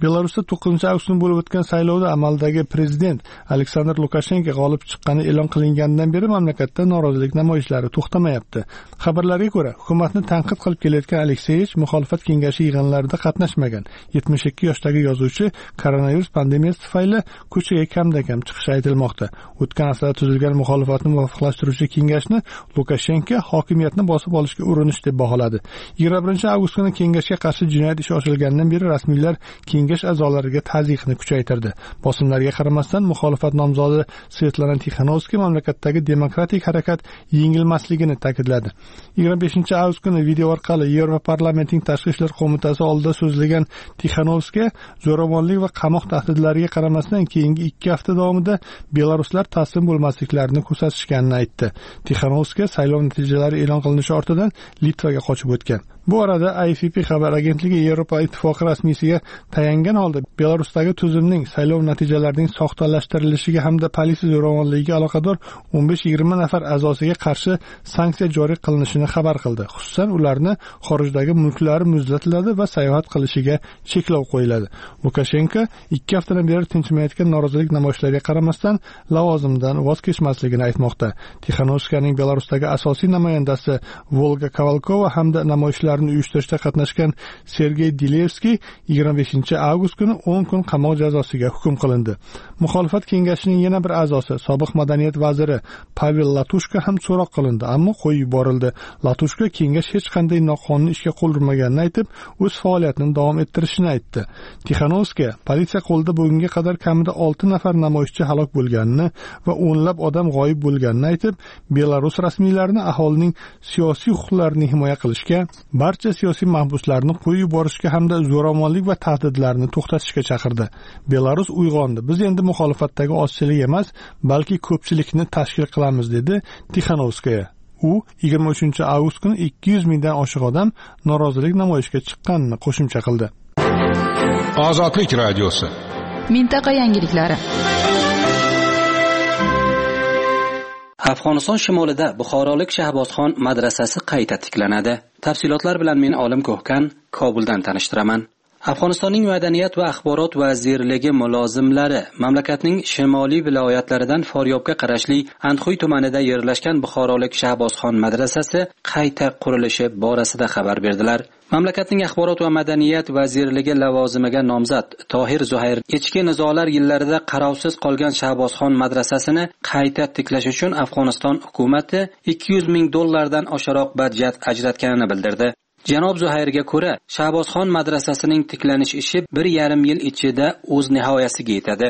S1: Belarusda to'qqizinchi avgust kuni bo'lib o'tgan saylovda amaldagi prezident Aleksandr Lukashenko g'olib chiqqani e'lon qilingandan beri mamlakatda norozilik namoyishlari to'xtamayapti. Xabarlarga ko'ra, hukumatni tanqid qilib kelayotgan Alekseyevich muxolifat kengashi yig'inlarida qatnashmagan. yetmish ikki yoshdagi yozuvchi koronavirus pandemiyasi tufayli ko'chaga kamdan-kam chiqishi aytilmoqda. O'tgan haftada tuzilgan muxolifatni muvofiqlashtiruvchi kengashni Lukashenko hokimiyatni bosib olishga urinish deb baholadi. yigirma birinchi avgust kuni kengashga qarshi jinoyat ishi ochilgandan beri rasmiylar kengash a'zolariga tazyiqni kuchaytirdi. Bosimlarga qaramasdan muxolifat nomzodi Svetlana Tixanovskaya mamlakatdagi demokratik harakat yengilmasligini ta'kidladi. yigirma beshinchi avgust kuni video orqali Yevropa parlamentining tashqi ishlar qo'mitasi oldida so'zlagan Tixanovskaya zo'ravonlik va qamoq tahdidlariga qaramasdan keyingi ikki hafta davomida belaruslar taslim bo'lmasliklarini ko'rsatishganini aytdi. Tixanovskaya saylov natijalari e'lon qilinishi ortidan Litvaga qochib o'tgan. Bu arada I F P xabar agentligi Yevropa ittifoqi rasmiysiga tayangan holda Belarusdagi tuzumning saylov natijalarining soxtalashtirilishi hamda politsiya zo'ravonligiga aloqador o'n besh yigirma nafar a'zosiga qarshi sanksiya joriy qilinishini xabar qildi. Xususan, ularni xorijdagi mulklari muzlatiladi va sayohat qilishiga cheklov qo'yiladi. Lukashenko ikki haftadan beri tinchimayotgan norozilik namoyishlariga qaramasdan lavozimdan voz kechmasligini aytmoqda. Tixanovskayaning Belarusdagi asosiy namoyandasi Volga Kovalkova hamda namoyishlar uyushtirishda qatnashgan Sergey Dilevskiy yigirma beshinchi avgust kuni o'n kun qamoq jazosiga hukm qilindi. Muxolifat kengashining yana bir a'zosi, sobiq madaniyat vaziri Pavel Latushka ham so'roq qilindi, ammo qo'yib yuborildi. Latushka kengash hech qanday noqonuniy ishga qo'l urmaganini aytib, o'z faoliyatini davom ettirishini aytdi. Tixanovskaya politsiya qo'lida bugunga qadar kamida olti nafar namoyishchi halok bo'lganini va o'nlab odam g'oyib bo'lganini aytib, Belarus rasmiylarini aholining siyosiy huquqlarini himoya qilishga, barcha siyosiy mahbuslarni qo'yib yuborishga hamda zo'ravonlik va tahdidlarni to'xtatishga chaqirdi. Belarus uyg'ondi. Biz endi muxolifatdagi ozchilik emas, balki ko'pchilikni tashkil qilamiz, dedi Tixanovskaya. U yigirma uchinchi avgust kuni ikki yuz mingdan oshiq odam norozilik namoyishiga chiqqanini qo'shimcha qildi.
S4: Ozodlik radiosi.
S6: Mintaqa yangiliklari.
S3: Afg'oniston shimolida Buxorolik Shahbozxon madrasasi qayta tiklanadi. Tafsilotlar bilan men Olim Ko'hkan Kobuldan tanishtiraman. Afg'onistonning Madaniyat va axborot vazirligi mulozimlari mamlakatning shimoliy viloyatlaridan Faryobga qarashli Andxuy tumanida yerlashgan Buxorolik Shahbozxon madrasasi qayta qurilishi borasida xabar berdilar. Mamlakatning axborot va madaniyat vazirligi lavozimiga nomzod Tohir Zuhayr ichki nizolar yillarida qarovsiz qolgan Shahbozxon madrasasini qayta tiklash uchun Afg'oniston hukumati ikki yuz ming dollardan oshiqroq budjet ajratganini bildirdi. Janob Zuhayrga ko'ra, Shahbozxon madrasasining tiklanish ishi bir yarim yil ichida o'z nihoyasiga yetadi.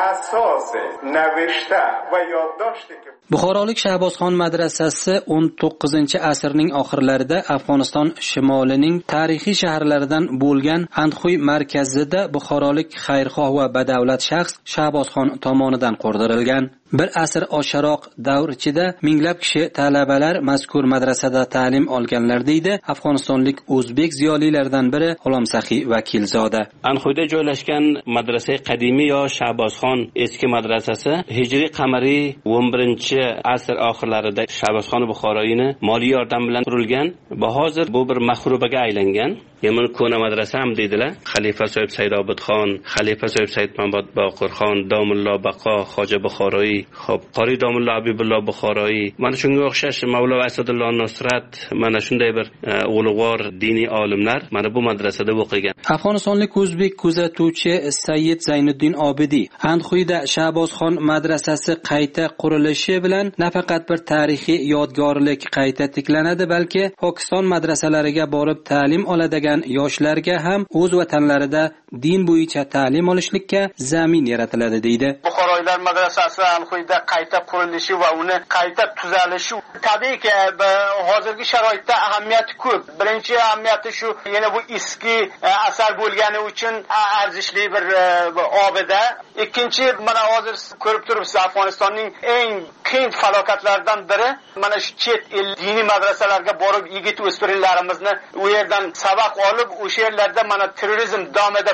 S3: Buxorolik Shahbozxon madrasasi o'n to'qqizinchi asrning oxirlarida Afg'oniston shimolining tarixiy shaharlaridan bo'lgan Andxuy markazida buxorolik xayrixoh va badavlat shaxs Shahbozxon tomonidan qurdirilgan. Bir asr oshiqroq davr ichida minglab kishi talabalar mazkur madrasada ta'lim olganlar deydi Afg'onistonlik o'zbek ziyolilaridan biri G'ulomsaxiy Vakilzoda.
S9: Andxuyda joylashgan madrasa qadimiy yo Shahbozxon eski madrasasi hijriy qamariy o'n birinchi asr oxirlarida Shahbozxon Buxoroyini moliy yordam bilan qurilgan va hozir bu bir mahrubaga aylangan. Yaman Kona madrasa ham deydilar. Xalifa Soyib Saidobidxon, Xalifa Soyib Saidmamod Boqirxon, Domullo Baqo, Xoja Buxoroy, xo'p, Qori Domullo Abibullo Buxoroy, mana shunga o'xshash Mavlo Asadullo Nusrat, mana shunday bir ulug'vor diniy olimlar mana bu madrasada o'qigan.
S3: Afg'onistonlik o'zbek kuzatuvchi Sayyid Zayniddin Obidi Andxuyda Shahbozxon madrasasi qayta qurilishi bilan nafaqat bir tarixiy yodgorlik qayta tiklanadi, balki Pokiston madrasalariga borib ta'lim oladigan yoshlarga ham o'z vatanlarida din bo'yicha ta'lim olishlikka zamin yaratiladi deydi.
S10: Buxoroylar madrasasi Andxuyda qayta qurilishi va uni qayta tuzalishi tabiiyki hozirgi sharoitda ahamiyati ko'p. Birinchi ahamiyati shu, yana bu eski asar bo'lgani uchun arzishli bir obida. Ikkinchi, mana hozir ko'rib turibsiz, Afg'onistonning eng qiyin falokatlaridan biri mana shu chet el diniy madrasalarga borib yigit o'spirinlarimizni u yerdan sabaq olib, o'sha yerlarda mana terrorizm domida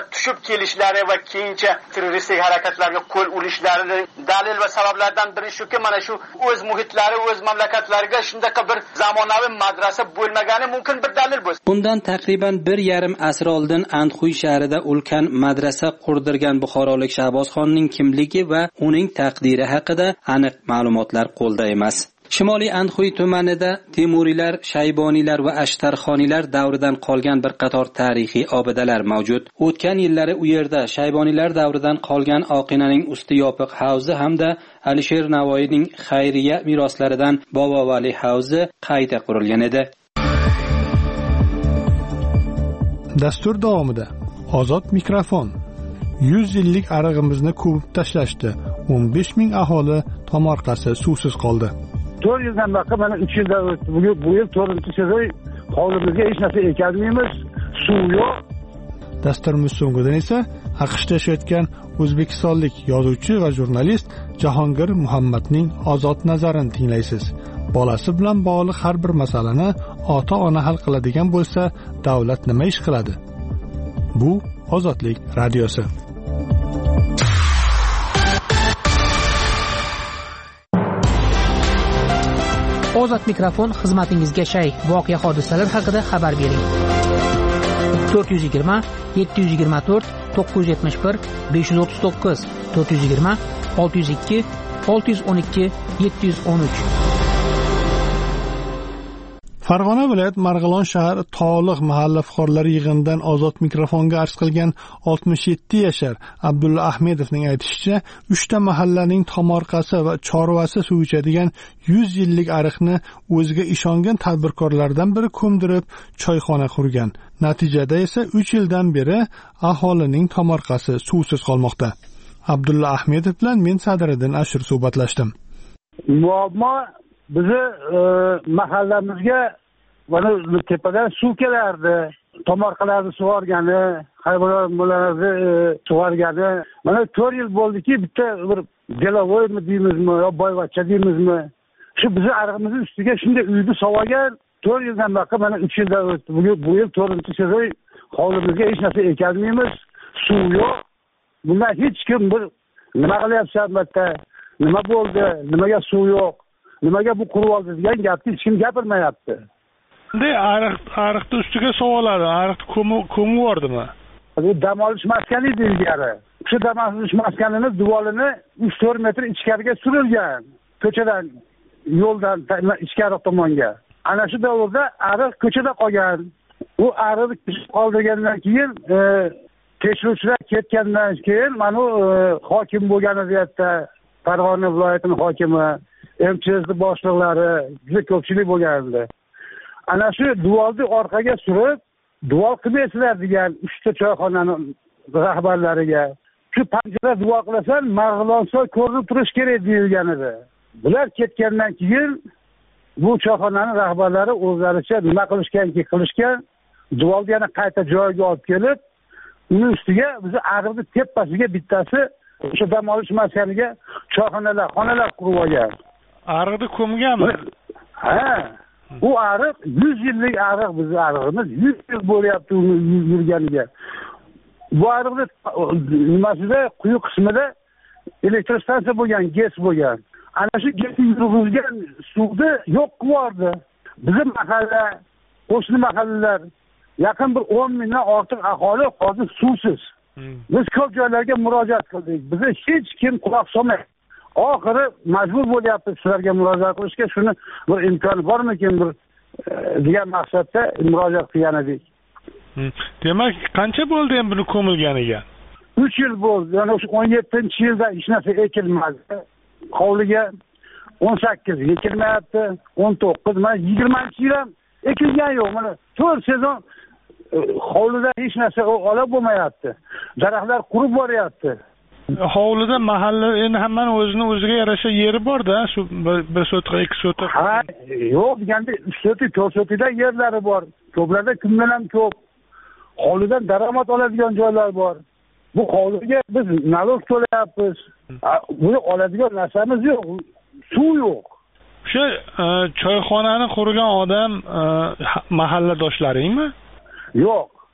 S10: tushib kelishlari va keyincha terroristik harakatlarga qo'l urishlari dalil va sabablardan biri shuki, mana shu o'z muhitlari, o'z mamlakatlariga shundaqa bir zamonaviy madrasa bo'lmagani mumkin bir dalil bo'lsa.
S11: Bundan taqriban bir yarim asr oldin Andxuy shahrida ulkan madrasa qurdirgan buxorolik Shahbozxonning kimligi va uning taqdiri haqida aniq ma'lumotlar qo'lda emas. Shimoliy Andxuy tumanida Temuriylar, Shayboniylar va Ashtarxoniylar davridan qolgan bir qator tarixiy obidalar mavjud. O'tgan yillari u yerda Shayboniylar davridan qolgan Oqinaning usti yopiq havzi hamda Alisher Navoiyning xayriya meroslaridan Bobovali havzi qayta qurilgan edi.
S1: Dastur davomida Ozod mikrofon. yuz yillik arig'imizni ko'mib tashlashdi. o'n besh ming aholi tomorqasi suvsiz qoldi.
S7: to'rt yildan beri mana uch yildan o'tdi. Bugun bu yil to'rtinchi sezon hovlimizga hech narsa ekolmaymiz, suv yo'q.
S1: Dasturimiz so'ngidan esa AQShda yashayotgan o'zbekistonlik yozuvchi va jurnalist Jahongir Muhammadning ozod nazarini tinglaysiz. Bolasi bilan bog'liq har bir masalani ota-ona hal qiladigan bo'lsa, davlat nima ish qiladi? Bu Ozodlik radiosi.
S3: Ozod mikrofon xizmatingizga shay. Voqea hodisalar haqida xabar bering. to'rt yuz yigirma yetti yuz yigirma to'rt to'qqiz yuz yetmish bir besh yuz o'ttiz to'qqiz to'rt yuz yigirma olti yuz ikki olti yuz o'n ikki yetti yuz o'n uch.
S1: Farg'ona viloyat Marg'ilon shahar Toliq mahalla fuqarolari yig'inidan Ozod mikrofonga arz qilgan oltmish yetti yashar Abdulla Ahmedovning aytishicha, uchta mahallaning tomorqasi va chorvasi suv ichadigan yuz yillik ariqni o'ziga ishongan tadbirkorlardan biri ko'mdirib, choyxona qurgan. Natijada esa uch yildan beri aholining tomorqasi suvsiz qolmoqda. Abdulla Ahmedov bilan men Sadriddin Ashur suhbatlashdim.
S7: Muammo bizi e, mahallamizga mana tepadan suv kelardi. Tomorqalarni sug'organi, hayvonotlarni e, sug'organi. Mana to'rt yil bo'ldiki, bitta bir delovoymi deymizmi, yo boyvachcha deymizmi? Shu bizni arig'imizni ustiga shunday uyni sog'agan. to'rt yildan beri mana uch yildan o'tdi. Bugun bu yil to'rtinchi sezon hovlimizga hech narsa ekolmaymiz, suv yo'q. Bundan hech kim bir nima qilyapsan bitta, nima bo'ldi, nimaga suv yo'q, nimaga bu qurib oldi degan gapni hech kim gapirmayapti.
S1: Endi ariq ariqni ustiga sovoladi, ariqni ko'mib yubordimi?
S7: Bu dam olish maskani edi ilgari. Shu dam olish maskanini divolini uch to'rt metr ichkariga surilgan, ko'chadan, yo'ldan ichkari tomonga. Ana shu davrda ariq ko'chada qolgan. U ariqni qoldirgandan keyin e, tekshiruvchilar ketgandan keyin mana e, hokim bo'lgan edi yerda, Farg'ona viloyatining hokimi, M Ch S boshliqlari, juda ko'pchilik bo'lgandi. Ana shu divolni orqaga surib, divol qilmaysizlar degan uchta choyxonaning rahbarlariga. Shu panjara divol qilasan, Marg'ilonsoy ko'rinib turish kerak deyilgan edi. Bular ketgandan keyin bu choyxonaning rahbarlari o'zlaricha nima qilishganki qilishgan, divolni yana qayta joyiga olib kelib, uning ustiga bizni ariqni tepasiga bittasi o'sha dam olish maskaniga choyxonalar, xonalar qurib olgan.
S1: Ariqni ko'mganmi?
S7: Ha. Bu ariq yuz yillik ariq, bizning ariqimiz yuz yil bo'lyapti uni yurganiga. Bu ariqni nimasida, quyi qismida elektr stansiya bo'lgan, gaz bo'lgan. Ana shu gaz yurg'izgan suvni yo'q qilardi. Bizim mahalla, qo'shni mahallalar yaqin bir o'n mingdan ortiq aholi hozir suvsiz. Hmm. Biz ko'p joylarga murojaat qildik. Bizni hech kim quloq solmaydi. Oxiri majbur bo'lyapmiz sizlarga murojaat qilishga. Shuni bir imkoni bormikin bir e, degan maqsadda murojaat qilgan edik.
S1: Hmm. Demak, qancha bo'ldi ham buni ko'milganiga?
S7: uch yil bo'ldi. Ya'ni o'sha o'n yettinchi yilda hech narsa ekilmadi. Hovliga o'n sakkiz ekilmayapti, o'n to'qqiz, mana yigirmanchi yil ham ekilgan yo'q. Mana to'rt sezon hovlida hech narsa ola bo'lmayapti. Daraxtlar qurib boryapti.
S1: Hovlida mahalla endi hammani o'zini o'ziga yarasha yeri bor-da, shu bir sotiq, ikki sotiq.
S7: Ha, yo'q, deganda uch sotiq, to'rt sotiqda yerlari bor. Ko'plarda kundan ham ko'p. Hovlidan daromad oladigan joylar bor. Bu hovliga biz nalog to'layapmiz. Buni oladigan narsamiz yo'q. Suv yo'q.
S1: O'sha choyxonani qurgan odam mahalladoshlaringmi?
S7: Yo'q.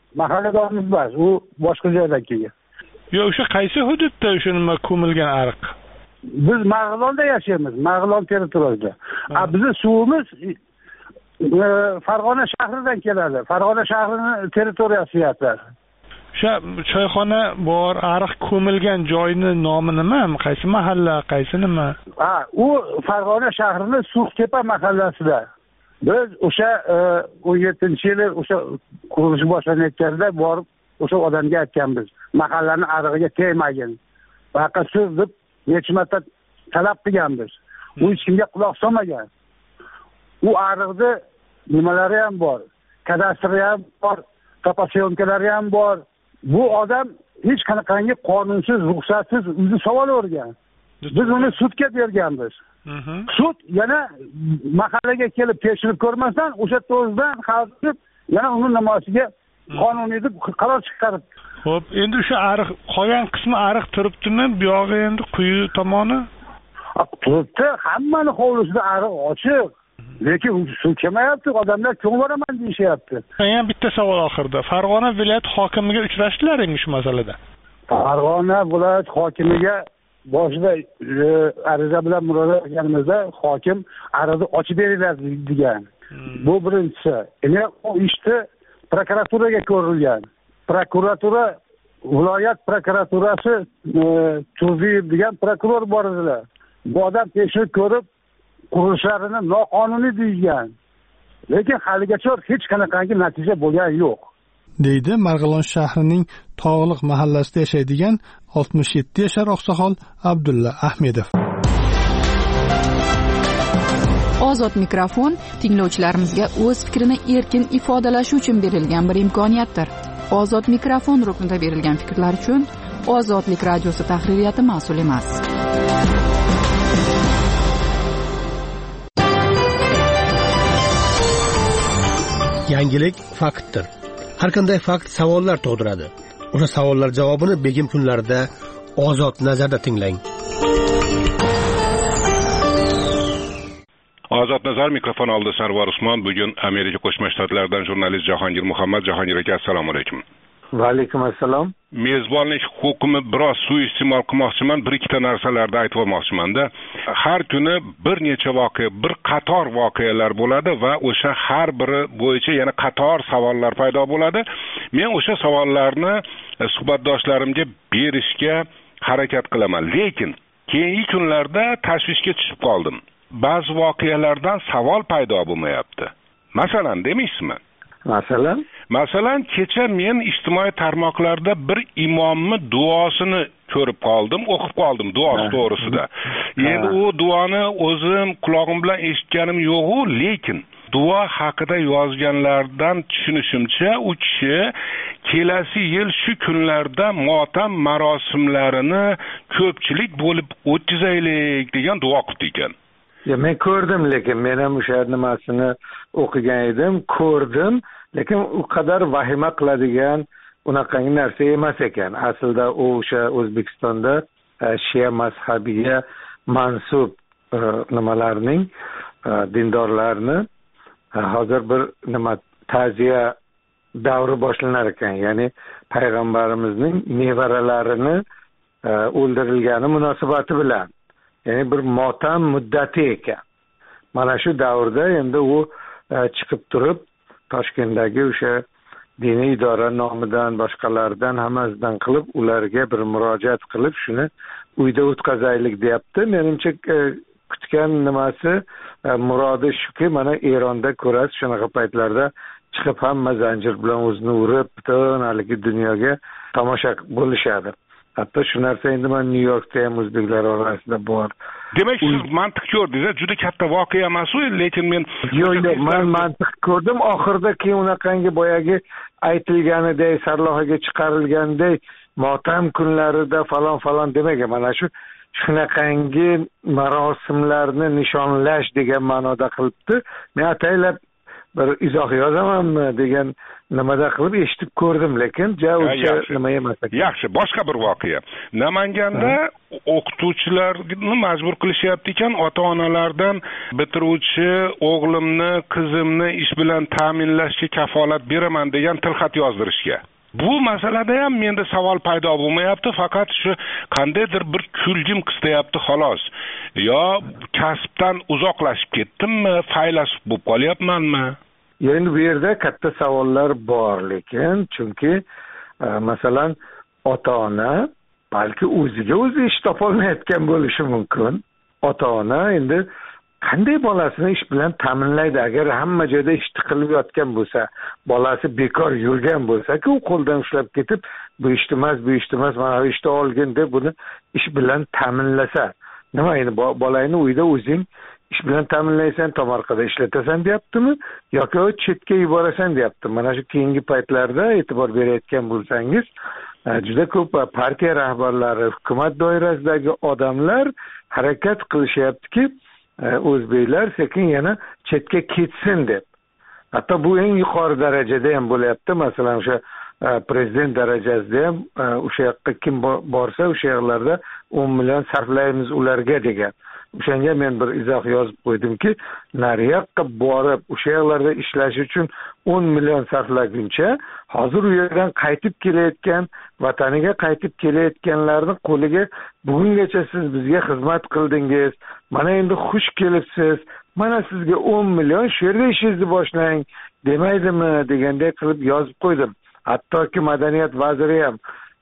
S7: mahalladorimiz emas, u boshqa joydan kelgan.
S1: Yo'q, o'sha qaysi hududda o'sha nima ko'milgan ariq?
S7: Biz Marg'ilonda yashaymiz, Marg'ilon territoriyasida. A bizning suvimiz Farg'ona shahridan keladi. Farg'ona shahrining territoriyasi yatlar.
S1: O'sha choyxona bor, ariq ko'milgan joyning nomi nima? Qaysi mahalla, qaysi nima?
S7: Ha, u Farg'ona shahrining Suvtepa mahallasida. Biz o'sha o'n yettinchi yili o'sha qurilish boshlanayotganda borib o'sha odamga aytganmiz. Mahallaning arig'iga tegmagin. Baqa suv deb necha marta talab qilganmiz. U hech kimga quloq solmagan. U ariqda nimalari ham bor, kadastri ham bor, toposyomkalari ham bor. Bu odam hech qanaqangi qonunsiz, ruxsatsiz o'zi savollavergan. Biz uni sudga berganmiz. Sud yana mahallaga kelib tekshirib ko'rmasdan o'sha o'zidan xalqib yana uni nimasiga qonuniy deb qaror chiqarib.
S1: Xo'p, endi o'sha ariq qolgan qismi ariq turibdimi? Bu yog'i endi quyi tomoni?
S7: Turibdi, hammani hovlisida ariq ochiq. Lekin suv kelmayapti, odamlar ko'ngaraman deyishyapti.
S1: Yana bitta savol oxirida. Farg'ona viloyat hokimiga uchrashdilaringmi shu masalada?
S7: Farg'ona viloyat hokimiga boshida ariza bilan murojaat qilganimizda hokim ariqni ochib beringlar degan. Bu birinchisi. Endi u ishni prokuraturaga ko'rilgan. Prokuratura viloyat prokuraturasi Turdiyev degan prokuror bor edilar. Bu odam tekshirib ko'rib qurilishlarini noqonuniy deyilgan. Lekin haligacha hech qanaqangi natija bo'lgani yo'q.
S1: Deydi Marg'ilon shahrining Tog'liq mahallasida yashaydigan oltmish yetti yashar oqsoqol Abdulla Ahmedov.
S6: Ozod mikrofon tinglovchilarimizga o'z fikrini erkin ifodalash uchun berilgan bir imkoniyatdir. Ozod mikrofon ruknida berilgan fikrlar uchun Ozodlik radiosi tahririyati mas'ul emas.
S12: Yangilik faktdir. Har qanday fakt savollar tug'diradi. O'sha savollar javobini begim kunlarida Ozod nazarda tinglang.
S4: Ozod nazar mikrofon oldi Sarvar Usmon. Bugun Amerika Qo'shma Shtatlaridan jurnalist Jahongir Muhammad. Jahongir aka, assalomu alaykum.
S13: Va alaykum assalom.
S4: Mezbonlik huquqimni biroz suiiste'mol qilmoqchiman, bir ikkita narsalarni aytib olmoqchiman-da. Har kuni bir necha voqea, bir qator voqealar bo'ladi va o'sha har biri bo'yicha yana qator savollar paydo bo'ladi. Men o'sha savollarni suhbatdoshlarimga berishga harakat qilaman. Lekin keyingi kunlarda tashvishga tushib qoldim. Ba'zi voqealardan savol paydo bo'lmayapti. Masalan, deysizmi?
S13: Masalan,
S4: masalan kecha men ijtimoiy tarmoqlarda bir imomni duosini ko'rib qoldim, o'qib qoldim duosi to'g'risida. Endi u duoni o'zim quloqim bilan eshitganim yo'q-u, lekin duo haqida yozganlardan tushunishimcha, u kishi kelasi yil shu kunlarda motam marosimlarini ko'pchilik bo'lib o'tkazaylik degan duo qildi ekan.
S13: Ya men ko'rdim, lekin men ham o'sha nimasini o'qigan edim, ko'rdim, lekin u qadar vahima qiladigan unaqangi narsa emas ekan. Aslida u o'sha O'zbekistonda Shia mazhabiga mansub nimalarning dindorlarni hozir bir nima ta'ziya davri boshlanar ekan. Ya'ni payg'ambarimizning nevaralarini o'ldirilgani munosabati bilan. Ya'ni bir motam muddati ekan. Mana shu davrda endi u chiqib turib Toshkentdagi o'sha diniy idora nomidan boshqalardan hammasidan qilib ularga bir murojaat qilib shuni uyda o'tkazaylik deyapti. Menimcha kutgan nimasi murodi shuki, mana Eronda ko'rasiz, shunaqa paytlarda chiqib hamma zanjir bilan o'zini urib butun haligi dunyoga tomosha bo'lishadi. Hatto shu narsa endi men New Yorkda ham o'zbeklar orasida bor.
S4: Demak, siz mantiq ko'rdingiz, juda katta voqea emas u, lekin men
S13: yo'q, yo'q, men mantiq ko'rdim. Oxirida keyin unaqangi boyagi aytilganidek, sarlavhaga chiqarilganday motam kunlarida falon falon demagan. Mana shu shunaqangi marosimlarni nishonlash degan ma'noda qilibdi. Men ataylab bir izoh yozamanmi degan nimada qilib eshitib ko'rdim, lekin ja o'sha nima emas ekan.
S4: Yaxshi, boshqa bir voqea. Namanganda o'qituvchilarni majbur qilishyapti ekan, ota-onalardan bitiruvchi o'g'limni, qizimni ish bilan ta'minlashga kafolat beraman degan tilxat yozdirishga. Bu masalada ham menda savol paydo bo'lmayapti, faqat shu qandaydir bir kuljim qistayapti xolos. Yo kasbdan uzoqlashib ketdimmi, faylasuf bo'lib qolyapmanmi?
S13: Endi bu yerda katta savollar bor, lekin chunki masalan ota-ona balki o'ziga o'zi ish topolmayotgan bo'lishi mumkin. Ota-ona endi qanday bolasini ish bilan ta'minlaydi? Agar hamma joyda ish tiqilib yotgan bo'lsa, bolasi bekor yurgan bo'lsa-ku, u qo'ldan ushlab ketib, bu ishni emas, bu ishni emas, mana bu ishni olgin deb buni ish bilan ta'minlasa, nima endi bolangni uyda o'zing ish bilan ta'minlaysan, tomorqada ishlatasan deyaptimi yoki chetga yuborasan deyaptimi? Mana shu keyingi paytlarda e'tibor berayotgan bo'lsangiz, juda ko'p partiya rahbarlari, hukumat doirasidagi odamlar harakat qilishyaptiki, o'zbeklar sekin yana chetga ketsin deb. Hatto bu eng yuqori darajada ham bo'lyapti. Masalan, o'sha prezident darajasida ham o'sha yoqqa kim borsa, o'sha yerlarda o'n million sarflaymiz ularga degan. O'shanga men bir izoh yozib qo'ydimki, nariyoqqa borib o'sha yerlarda ishlash uchun o'n million sarflaguncha, hozir u yerdan qaytib kelayotgan, vataniga qaytib kelayotganlarning qo'liga bugungacha siz bizga xizmat qildingiz, mana endi xush kelibsiz, mana sizga o'n million shu yerda ishingizni boshlang demaydimi degandek qilib yozib qo'ydim. Hattoki madaniyat vaziri ham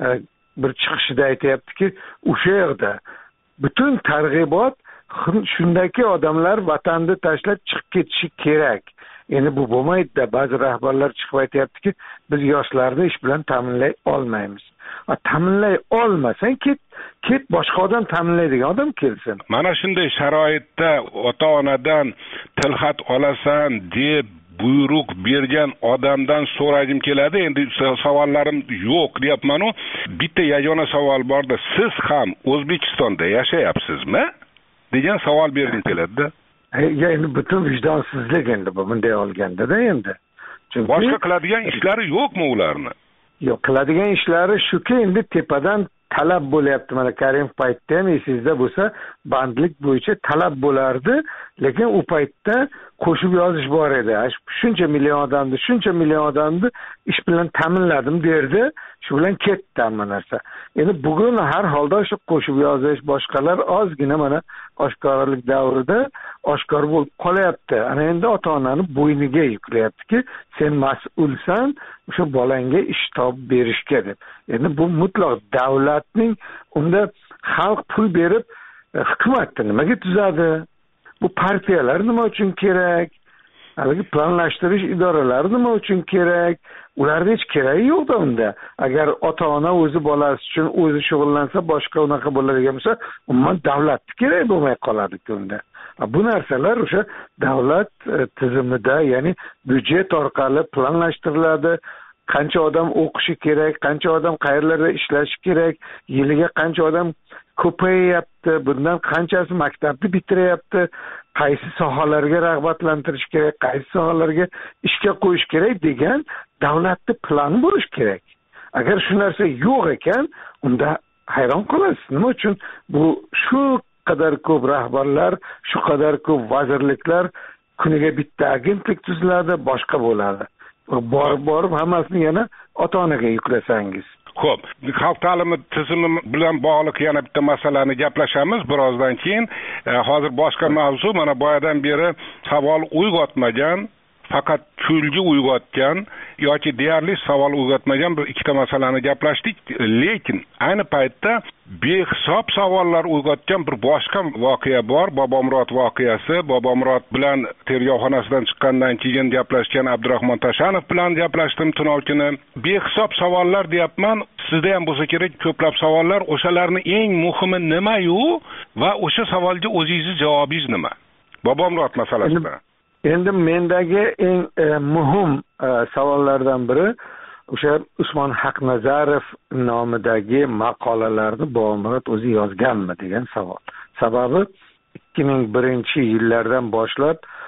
S13: bir chiqishida aytayaptiki, o'sha yerda butun targ'ibot shundaki odamlar vatanni tashlab chiqib ketishi kerak. Endi bu bo'lmaydi-da. Ba'zi rahbarlar chiqib aytayaptiki, biz yoshlarni ish bilan ta'minlay olmaymiz. Ta'minlay olmasang ket, ket boshqa odam ta'minlaydigan odam kelsin.
S4: Mana shunday sharoitda ota-onadan tilxat olasan deb buyruq bergan odamdan so'ragim keladi. Endi savollarim yo'q deyapman-ku. Bitta yagona savol borda, siz ham O'zbekistonda yashayapsizmi? degan savol bergim keladi-da.
S13: Ya endi butun vijdonsizlik endi bu bunday olganda-da endi.
S4: Chunki boshqa qiladigan ishlari yo'qmi ularni?
S13: Yo'q, qiladigan ishlari shuki, endi tepadan talab bo'lyapti. Mana Karim paytda ham esingizda bo'lsa, bandlik bo'yicha talab bo'lardi, lekin u paytda qo'shib yozish bor edi. Shuncha million odamni, shuncha million odamni ish bilan ta'minladim derdi, shu bilan ketdi hamma narsa. Endi bugun har holda shu qo'shib yozish, boshqalar ozgina mana oshkoralik davrida oshkor bo'lib qolyapti. Ana endi ota-onani bo'yniga yuklayaptiki, sen mas'ulsan o'sha bolangga ish topib berishga deb. Endi bu mutlaq davlatning, unda xalq pul berib hukumatni nimaga tuzadi? Bu partiyalar nima uchun kerak? Haligi planlashtirish idoralari nima uchun kerak? Ularda hech keragi yo'q-da unda. Agar ota-ona o'zi bolasi uchun o'zi shug'ullansa, boshqa unaqa bo'ladigan bo'lsa, umuman davlatga kerak bo'lmay qoladi unda. Bu narsalar o'sha davlat tizimida, ya'ni byudjet orqali planlashtiriladi. Qancha odam o'qishi kerak, qancha odam qayerlarda ishlashi kerak, yiliga qancha odam ko'payyapti, bundan qanchasi maktabni bitiryapti, qaysi sohalarga rag'batlantirish kerak, qaysi sohalarga ishga qo'yish kerak degan davlatning plani bo'lishi kerak. Agar shu narsa yo'q ekan, unda hayron qolasiz. Nima uchun bu shu qadar ko'p rahbarlar, shu qadar ko'p vazirliklar kuniga bitta agentlik tuziladi, boshqa bo'ladi. Borib borib hammasini yana ota-onaga yuklasangiz.
S4: Xo'p, xalq ta'limi tizimi bilan bog'liq yana bitta masalani gaplashamiz birozdan keyin. E, hozir boshqa mavzu, mana boyadan beri savol uyg'otmagan, faqat kulgi uyg'otgan yoki deyarli savol uyg'otmagan bir ikkita masalani gaplashdik, lekin ayni paytda behisob savollar uyg'otgan bir boshqa voqea bor. Bobomurod voqeasi. Bobomurod bilan tergovxonasidan chiqqandan keyin gaplashgan Abdurahmon Tashanov bilan gaplashdim tunov kuni. Behisob savollar deyapman. Sizda ham bo'lsa kerak ko'plab savollar. O'shalarning eng muhimi nima-yu va o'sha savolga o'zingiz javobingiz nima? Bobomurod masalasida.
S13: Endi mendagi eng e, muhim e, savollardan biri o'sha Usmon Haqnazarov nomidagi maqolalarni Bobomurod o'zi yozganmi degan savol. Sababi ikki ming birinchi yillardan boshlab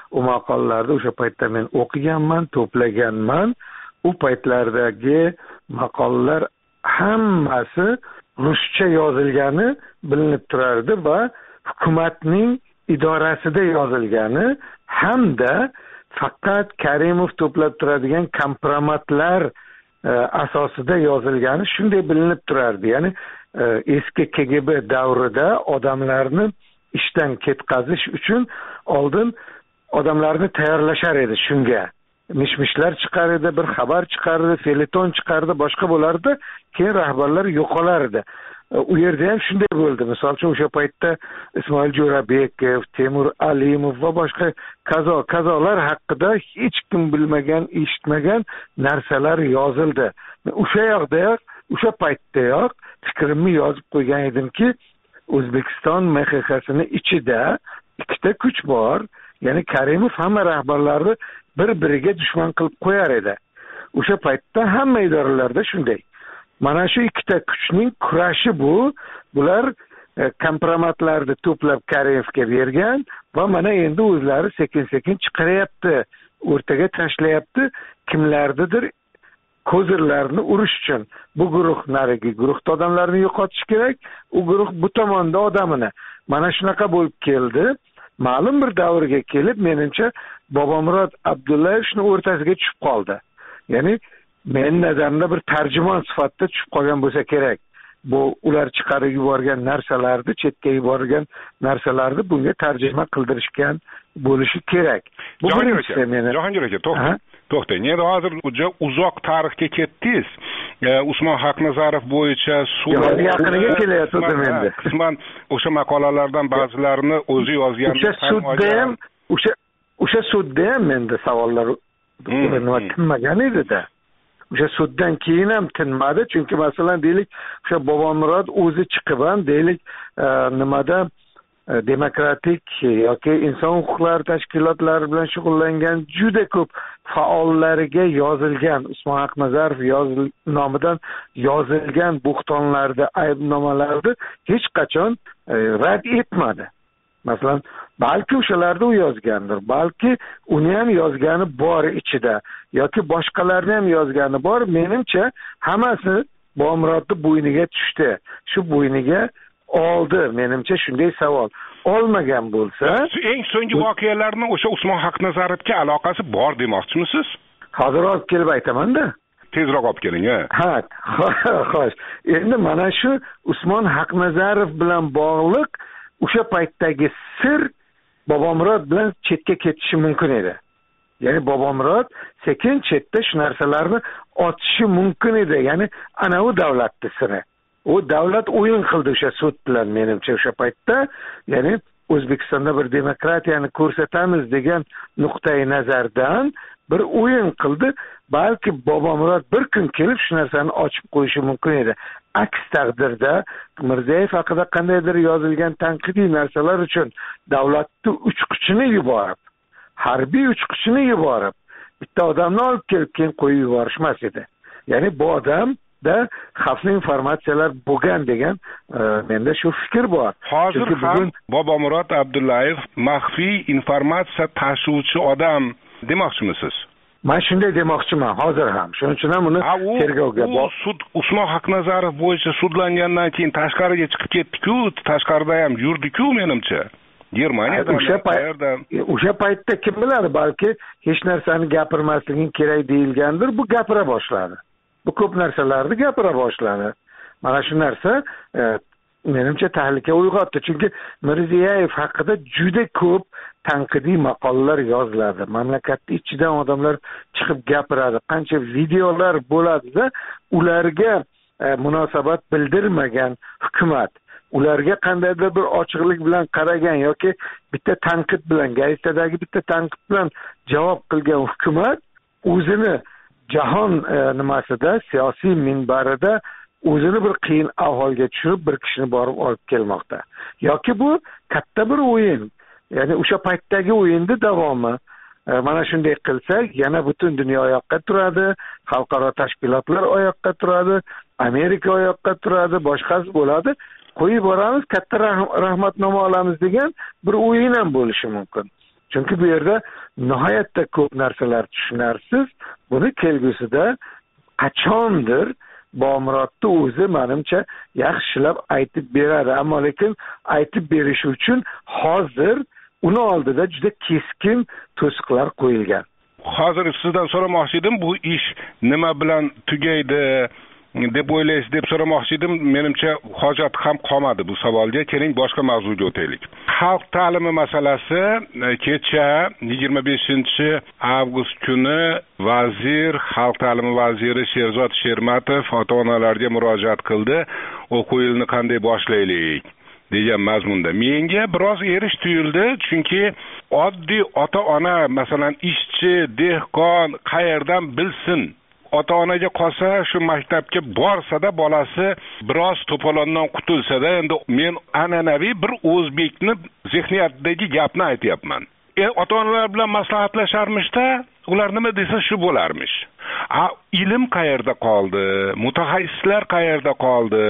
S13: u maqolalarni o'sha paytda men o'qiganman, to'plaganman. U paytlardagi maqolalar hammasi ruscha yozilgani bilinib turardi va hukumatning idorasida yozilgani hamda faqat Karimov to'plab turadigan kompromatlar e, asosida yozilgani shunday bilinib turardi. Ya'ni e, eski K G B davrida odamlarni ishdan ketkazish uchun oldin odamlarni tayyorlashar edi shunga. Mishmishlar chiqar edi, bir xabar chiqardi, feleton chiqardi, boshqa bo'lardi, keyin rahbarlar yo'qolardi. U yerda ham shunday bo'ldi. Misol uchun o'sha paytda Ismoil Jo'rabekov, Temur Alimov va boshqa kazo kazolar haqida hech kim bilmagan, eshitmagan narsalar yozildi. O'sha yoqdayoq, o'sha paytdayoq fikrimni yozib qo'ygan edimki, O'zbekiston M X X'ning ichida ikkita kuch bor. Ya'ni Karimov hamma rahbarlarni bir-biriga dushman qilib qo'yar edi. O'sha paytda hamma idoralarda shunday. Mana shu ikkita kuchning kurashi bu. Bular e, kompromatlarni to'plab Karimovga bergan va mana endi o'zlari sekin-sekin chiqaryapti, o'rtaga tashlayapti, kimlarnidir kozirlarni urish uchun. Bu guruh narigi guruhda odamlarni yo'qotish kerak, u guruh bu tomonda odamini. Mana shunaqa bo'lib keldi. Ma'lum bir davrga kelib, menimcha Bobomurod Abdullayev shuni o'rtasiga tushib qoldi. Ya'ni men nazarimda bir tarjimon sifatida tushib qolgan bo'lsa kerak. Bu ular chiqarib yuborgan narsalarni, chetga yuborgan narsalarni bunga tarjima qildirishgan bo'lishi kerak. Bu birinchisi meni.
S4: Jahongir aka, to'xtang. To'xtang. Endi hozir uzoq tarixga ketdingiz. Usmon Haqnazarov bo'yicha sud
S13: yaqiniga kelyapti endi.
S4: Qisman o'sha maqolalardan ba'zilarini o'zi yozgan.
S13: O'sha sudda ham, o'sha o'sha sudda ham menda savollar nima tinmagan edi-da. O'sha suddan keyin ham tinmadi, chunki masalan deylik, o'sha Bobomurod o'zi chiqib ham deylik, nimada demokratik yoki inson huquqlari tashkilotlari bilan shug'ullangan juda ko'p faollariga yozilgan, Usmon Haqnazarov yozil nomidan yozilgan bo'xtonlarda, aybnomalarni hech qachon e, rad etmadi. Masalan, balki o'shalarni u yozgandir, balki uni ham yozgani bor ichida yoki boshqalarni ham yozgani bor. Menimcha hammasi Bobomurodni bo'yniga tushdi. Shu bo'yniga oldi. Menimcha shunday savol. Olmagan bo'lsa,
S4: eng so'nggi voqealarning o'sha Usmon Haqnazarovga aloqasi bor demoqchimisiz?
S13: Hozir olib kelib aytaman-da.
S4: Tezroq olib keling, ha.
S13: Ha, xo'sh. Endi mana shu Usmon Haqnazarov bilan bog'liq o'sha paytdagi sir Bobomurod bilan chetga ketishi mumkin edi. Ya'ni Bobomurod sekin chetda shu narsalarni otishi mumkin edi. Ya'ni ana u davlatning siri. U davlat o'yin qildi o'sha sud bilan, menimcha o'sha paytda. Ya'ni O'zbekistonda bir demokratiyani ko'rsatamiz degan nuqtai nazardan bir o'yin qildi. Balki Bobomurod bir kun kelib shu narsani ochib qo'yishi mumkin edi. Aks taqdirda Mirziyoyev haqida qandaydir yozilgan tanqidiy narsalar uchun davlatning uch kuchini yuborib, harbiy uch kuchini yuborib, bitta odamni olib kelib keyin qo'yib yuborishmas edi. Ya'ni bu odam da xavfli informatsiyalar bo'lgan degan e, menda shu fikr bor.
S4: Hozir ham bugun Bobomurod Abdullayev maxfiy informatsiya tashuvchi odam demoqchimisiz?
S13: Men shunday demoqchiman hozir ham. Shuning uchun ham uni tergovga
S4: bor. Sud Usmon Haqnazarov bo'yicha sudlangandan keyin tashqariga chiqib ketdi-ku, tashqarida ham yurdi-ku menimcha. Germaniyada
S13: o'sha paytda o'sha paytda kim biladi, balki hech narsani gapirmasliging kerak deyilgandir, bu gapira boshladi. Bu ko'p narsalarni gapira boshladi. Mana shu narsa e, menimcha tahlika uyg'otdi. Chunki Mirziyoyev haqida juda ko'p tanqidiy maqolalar yoziladi. Mamlakatning ichidan odamlar chiqib gapiradi. Qancha videolar bo'ladi-da, ularga e, munosabat bildirmagan hukumat, ularga qandaydir bir ochiqlik bilan qaragan yoki bitta tanqid bilan, gazetadagi bitta tanqid bilan javob qilgan hukumat o'zini jahon e, nimasida, siyosiy minbarida o'zini bir qiyin ahvolga tushirib bir kishini borib olib kelmoqda. Yoki bu katta bir o'yin. Ya'ni o'sha paytdagi o'yinning davomi. E, mana shunday qilsak, yana butun dunyo oyoqqa turadi, xalqaro tashkilotlar oyoqqa turadi, Amerika oyoqqa turadi, boshqasi bo'ladi. Qo'yib boramiz, katta rahmatnoma olamiz degan bir o'yin ham bo'lishi mumkin. chunki bu yerda nihoyatda ko'p narsalar tushunarsiz. Buni kelgusida qachondir Bomurodni o'zi menimcha yaxshilab aytib beradi, ammo lekin aytib berish uchun hozir uni oldida juda keskin to'siqlar qo'yilgan.
S4: Hozir sizdan so'ramoqchi edim, bu ish nima bilan tugaydi deb o'ylaysiz deb so'ramoqchi edim. Menimcha hojat ham qolmadi bu savolga. Keling boshqa mavzuga o'taylik. Xalq ta'limi masalasi kecha yigirma beshinchi avgust kuni vazir, xalq ta'limi vaziri Sherzod Shermatov ota-onalarga murojaat qildi. O'quv yilini qanday boshlaylik degan mazmunda. Menga biroz erish tuyuldi, chunki oddiy ota-ona, masalan, ishchi, dehqon qayerdan bilsin? Ota-onaga qolsa, shu maktabga borsa-da bolasi biroz to'polondan qutulsa-da, endi men an'anaviy bir o'zbekni zehniyatidagi gapni aytyapman. E, ota-onalar bilan maslahatlasharmish-da, ular nima desa shu bo'larmish. A, ilm qayerda qoldi? Mutaxassislar qayerda qoldi?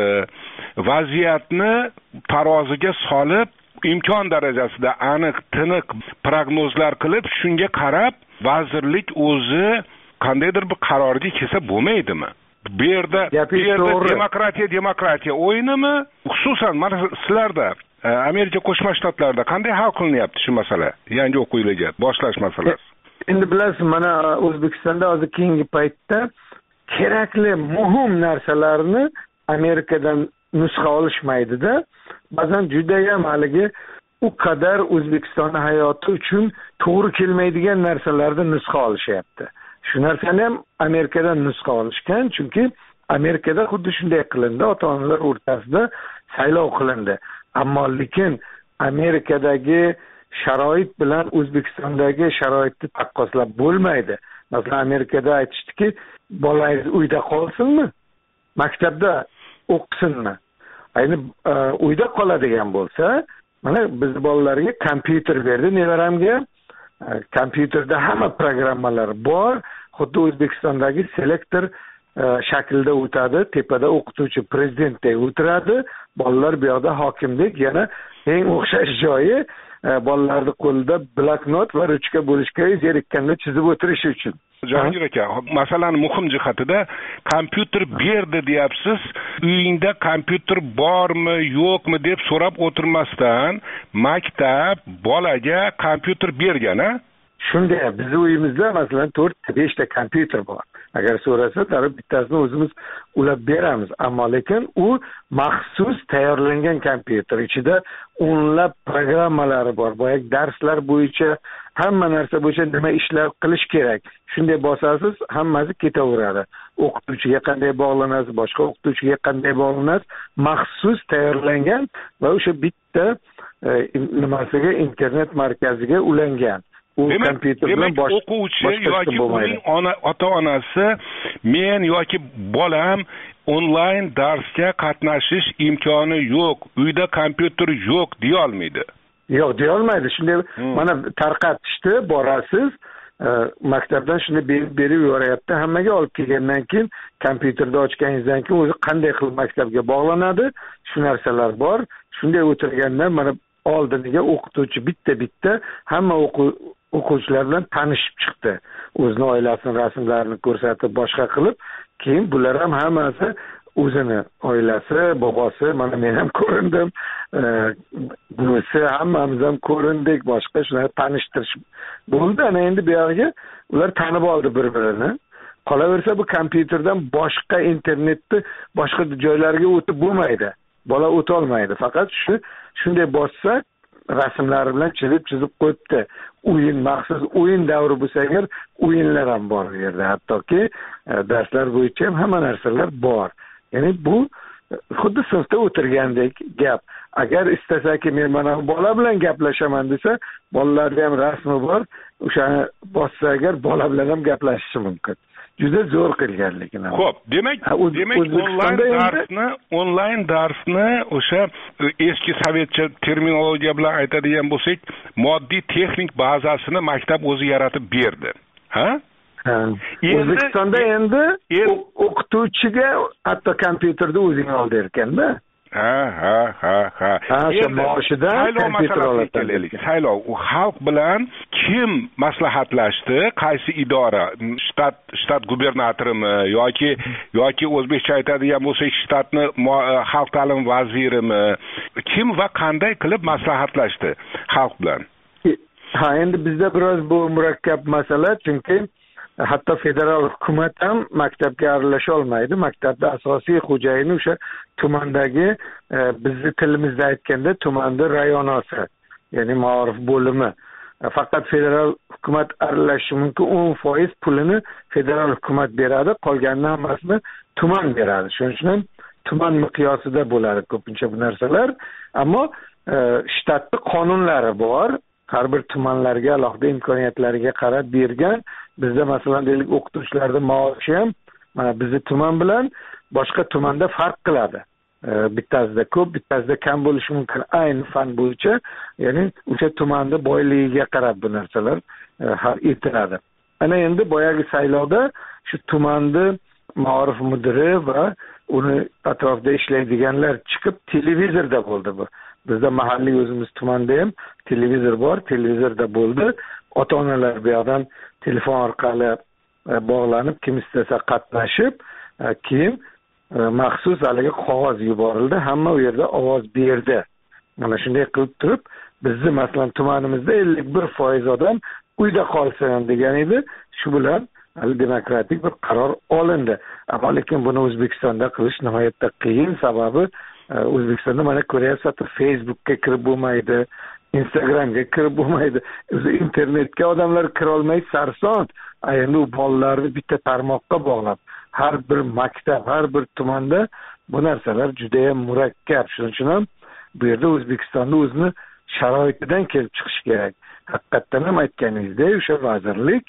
S4: Vaziyatni taroziga solib, imkon darajasida aniq, tiniq prognozlar qilib, shunga qarab vazirlik o'zi qandaydir bir qarorga kelsa bo'lmaydimi? Bu yerda bu yerda demokratiya demokratiya o'yinimi? Xususan mana sizlarda Amerika Qo'shma Shtatlarida qanday hal qilinyapti shu masala? Yangi o'quv yiliga boshlash masalasi.
S13: Endi bilasiz, mana O'zbekistonda hozir keyingi paytda kerakli muhim narsalarni Amerikadan nusxa olishmaydi-da. Ba'zan juda ham haligi u qadar O'zbekiston hayoti uchun to'g'ri kelmaydigan narsalarni nusxa olishyapti. Shu narsani ham Amerikadan nusxa olishgan, chunki Amerikada xuddi shunday qilindi, ota-onalar o'rtasida saylov qilindi. Ammo lekin Amerikadagi sharoit bilan O'zbekistondagi sharoitni taqqoslab bo'lmaydi. Masalan, Amerikada aytishdiki, bolangiz uyda qolsinmi? Maktabda o'qisinmi? Ayni uyda qoladigan bo'lsa, mana biz bolalarga kompyuter berdi, nevaramga. Kompyuterda hamma programmalar bor, xuddi O'zbekistondagi selektor shaklda o'tadi, tepada o'qituvchi prezidentdek o'tiradi, bolalar bu yoqda hokimdek, yana eng o'xshash joyi bolalarning qo'lida bloknot va ruchka bo'lishga zerikkanda chizib o'tirish uchun.
S4: Jahongir aka, masalan muhim jihatida kompyuter berdi deyapsiz, uyingda kompyuter bormi, yo'qmi deb so'rab o'tirmasdan maktab bolaga kompyuter bergan-a?
S13: Shunday, bizning uyimizda masalan to'rt besh ta kompyuter bor. Agar so'rasa, darib bittasini o'zimiz ulab beramiz. Ammo lekin u maxsus tayyorlangan kompyuter. Ichida o'nlab programmalari bor. Boyagi darslar bo'yicha, hamma narsa bo'yicha nima ishlar qilish kerak. Shunday bosasiz, hammasi ketaveradi. O'qituvchiga qanday bog'lanasiz, boshqa o'qituvchiga qanday bog'lanasiz, maxsus tayyorlangan va o'sha bitta e, nimasiga internet markaziga ulangan.
S4: Demak, demak o'quvchi yoki uning ona ota-onasi men yoki bolam onlayn darsga qatnashish imkoni yo'q, uyda kompyuter yo'q deya olmaydi.
S13: Yo'q, deya olmaydi. Shunday hmm. mana tarqatishdi, borasiz, e, maktabdan shunday berib berib yuboryapti. Hammaga olib kelgandan keyin kompyuterda ochganingizdan keyin o'zi qanday qilib maktabga bog'lanadi, shu narsalar bor. Shunday o'tirganda mana oldiniga o'qituvchi bitta-bitta hamma o'quv o'quvchilar bilan tanishib chiqdi. O'zining oilasini rasmlarini ko'rsatib, boshqa qilib, keyin bular ham hammasi o'zini oilasi, bobosi, mana men ham ko'rindim, bunisi hammamiz ham ko'rindik, boshqa shunaqa tanishtirish bo'ldi. Ana endi bu yerga ular tanib oldi bir-birini. Qolaversa bu kompyuterdan boshqa internetni boshqa joylarga o'tib bo'lmaydi. Bola o'ta olmaydi. Faqat shu shunday bossa rasmlari bilan chizib-chizib qo'yibdi. O'yin, maxsus o'yin davri bo'lsa agar o'yinlar ham bor bu yerda. Hattoki darslar bo'yicha ham hamma narsalar bor. Ya'ni bu xuddi sinfda o'tirgandek gap. Agar istasaki men mana bola bilan gaplashaman desa, bolalarda ham rasmi bor. O'shani bossa agar bola bilan ham gaplashishi mumkin. Juda zo'r qilganligini.
S4: Xo'p, demak, demak onlayn darsni, onlayn darsni o'sha eski sovetcha terminologiya bilan aytadigan bo'lsak, moddiy texnik bazasini maktab o'zi yaratib berdi. Ha?
S13: Ha. O'zbekistonda endi o'qituvchiga hatto kompyuterda o'zing ol derkanda.
S14: ha ha ha ha
S13: o'sha maoshidan
S14: saylov masalasiga kelaylik. Saylov u xalq bilan kim maslahatlashdi? Qaysi idora? Shtat shtat gubernatorimi yoki yoki o'zbekcha aytadigan bo'lsak shtatni xalq ta'lim vazirimi? Kim va qanday qilib maslahatlashdi xalq bilan?
S13: Ha, endi bizda biroz bu murakkab masala, chunki hatto federal hukumat ham maktabga aralasha olmaydi. Maktabda asosiy xo'jayini o'sha tumandagi, bizni tilimizda aytganda tumanda rayonosi, ya'ni ma'rif bo'limi. Faqat federal hukumat aralashishi mumkin. o'n foiz pulini federal hukumat beradi, qolganini hammasini tuman beradi. Shuning uchun ham tuman miqyosida bo'ladi ko'pincha bu narsalar. Ammo shtatda qonunlari bor. Har bir tumanlarga alohida imkoniyatlariga qarab bergan. Bizda masalan deylik o'qituvchilarning maoshi ham mana bizni tuman bilan boshqa tumanda farq qiladi. Bittasida ko'p, bittasida kam bo'lishi mumkin ayni fan bo'yicha, ya'ni o'sha tumanda boyligiga qarab bu narsalar hal etiladi. Ana endi boyagi saylovda shu tumanni ma'rif mudiri va uni atrofida ishlaydiganlar chiqib televizorda bo'ldi bu. Bizda mahalliy o'zimiz tumanda ham televizor bor, televizorda bo'ldi. Ota-onalar bu yoqdan telefon orqali bog'lanib, kim istasa qatnashib, keyin maxsus haligi qog'oz yuborildi, hamma u yerda ovoz berdi. Mana shunday qilib turib, bizni masalan tumanimizda ellik bir foiz odam uyda qolsin degan edi. Shu bilan demokratik bir qaror olindi. Ammo lekin buni O'zbekistonda qilish nihoyatda qiyin, sababi O'zbekistonda mana ko'ryapsiz, Facebookga kirib bo'lmaydi, Instagramga kirib bo'lmaydi. O'zi internetga odamlar kira olmaydi, sarson. Endi u bolalarni bitta tarmoqqa bog'lab, har bir maktab, har bir tumanda bu narsalar juda ham murakkab. Shuning uchun ham bu yerda O'zbekistonda o'zini sharoitidan kelib chiqish kerak. Haqiqatdan ham aytganingizdek, o'sha vazirlik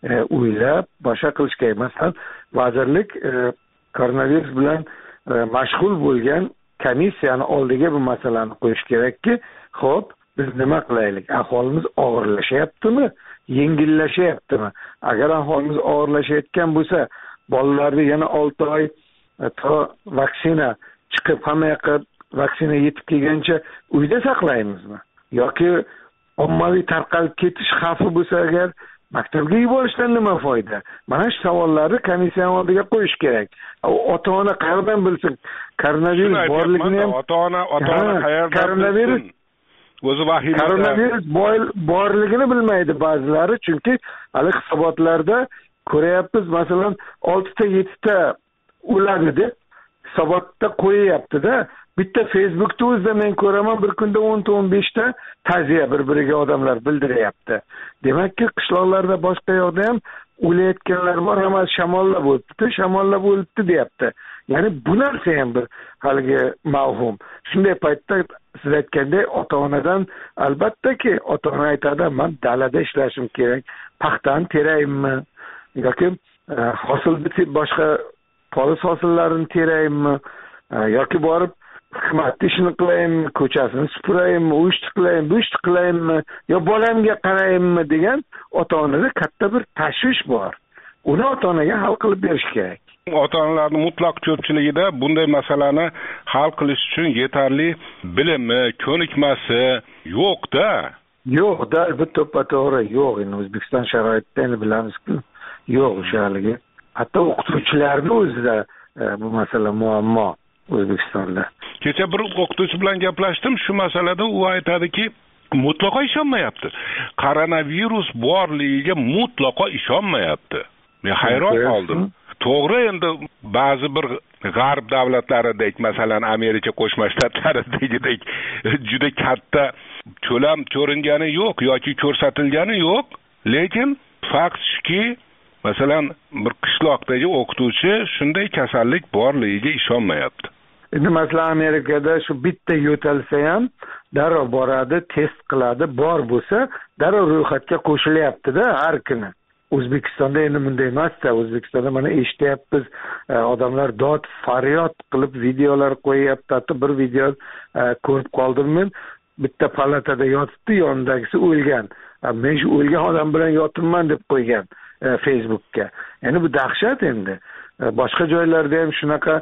S13: o'ylab boshqa qilish kerak. Masalan, vazirlik koronavirus bilan mashg'ul bo'lgan komissiyani oldiga bu masalani qo'yish kerakki, xo'p, biz nima qilaylik? Aholimiz og'irlashyaptimi, yengillashyaptimi? Agar aholimiz og'irlashayotgan bo'lsa, bolalarni yana olti oy to vaksina chiqib, hamma yoqqa vaksina yetib kelgancha uyda saqlaymizmi? Yoki ommaviy tarqalib ketish xavfi bo'lsa agar maktabga yuborishdan nima foyda? Mana shu savollarni komissiya oldiga qo'yish kerak. Ota-ona qayerdan bilsin? Koronavirus borligini ham
S14: ota-ona ota-ona qayerdan bilsin? O'zi vahima.
S13: Koronavirus borligini bilmaydi ba'zilari, chunki hali hisobotlarda ko'ryapmiz, masalan olti ta yetti ta o'ladi deb hisobotda qo'yyapti-da. Bitta Facebookda o'zida men ko'raman, bir kunda o'n ta o'n besh ta ta'ziya bir-biriga odamlar bildiryapti. Demakki, qishloqlarda boshqa yoqda ham o'layotganlar bor, hamma shamollab o'tdi, shamollab o'libdi deyapti. Ya'ni bu narsa ham bir haligi mavhum. Shunday paytda siz aytgandek, ota-onadan albattaki ota-ona aytadi, men dalada ishlashim kerak, paxtani terayimmi yoki hosil bitib boshqa poliz hosillarini terayimmi yoki borib xizmat ishini qilayimmi, ko'chasini supurayimmi, u ishni qilayimmi, bu ishni qilayimmi, yo bolamga qarayimmi degan ota-onada katta bir tashvish bor. Uni ota-onaga hal qilib berish kerak.
S14: Ota-onalarning mutlaq ko'pchiligida bunday masalani hal qilish uchun yetarli bilimi, ko'nikmasi yo'q-da.
S13: Yo'q-da, bu to'ppa-to'g'ri yo'q. Endi O'zbekiston sharoitida endi bilamiz-ku, yo'q o'shaligi. Hatto o'qituvchilarning o'zida bu masala muammo O'zbekistonda.
S14: Kecha bir o'qituvchi bilan gaplashdim, shu masalada u aytadiki, mutlaqo ishonmayapti. Koronavirus borligiga mutlaqo ishonmayapti. Men hayron qoldim. To'g'ri, endi ba'zi bir g'arb davlatlaridek, masalan Amerika Qo'shma Shtatlaridagidek juda katta ko'lam ko'ringani yo'q yoki ko'rsatilgani yo'q, lekin fakt shuki, masalan bir qishloqdagi o'qituvchi shunday kasallik borligiga ishonmayapti.
S13: Endi masalan Amerikada shu bitta yo'talsa ham darrov boradi, test qiladi, bor bo'lsa darrov ro'yxatga qo'shilyapti-da har kuni. O'zbekistonda endi bunday emas-da. O'zbekistonda mana eshityapmiz, odamlar dod faryod qilib videolar qo'yyapti. Hatto bir video ko'rib qoldim men. Bitta palatada yotibdi, yonidagisi o'lgan. Men shu o'lgan odam bilan yotibman deb qo'ygan Facebookka. Ya'ni bu dahshat endi. Boshqa joylarda ham shunaqa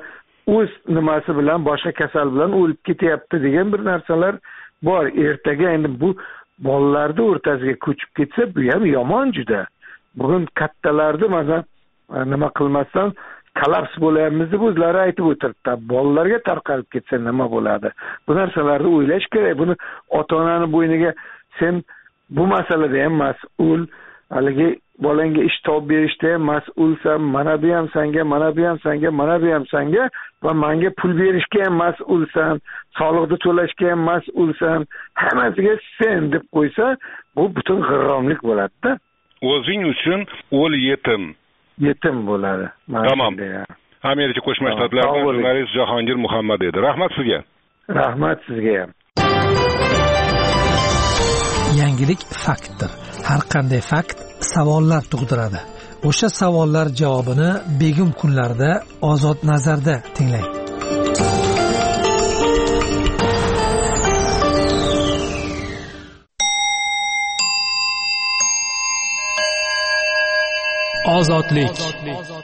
S13: o'z nimasi bilan boshqa kasal bilan o'lib ketyapti degan bir narsalar bor. Ertaga endi bu bolalarni o'rtasiga ko'chib ketsa bu ham yomon juda. Bugun kattalarni masalan nima qilmasdan kollaps bo'layapmiz deb o'zlari aytib o'tiribdi. Bolalarga tarqalib ketsa nima bo'ladi? Bu narsalarni o'ylash kerak. Buni ota-onani bo'yniga sen bu masalada ham mas'ul, haligi bolangga ish topib berishda ham mas'ulsan, mana bu ham senga, mana bu ham senga, mana bu ham senga va menga pul berishga ham mas'ulsan, soliqni to'lashga ham mas'ulsan, hammasiga sen deb qo'ysa, bu butun g'irromlik bo'ladi-da.
S14: O'zing uchun o'l yetim.
S13: Yetim bo'ladi.
S14: Tamam. Amerika Qo'shma Shtatlaridan jurnalist Jahongir Muhammad edi. Rahmat sizga.
S13: Rahmat sizga ham.
S15: Yangilik faktdir. Har qanday fakt savollar tug'diradi. O'sha savollar javobini begim kunlarda Ozod nazarda tinglang.
S16: Ozodlik.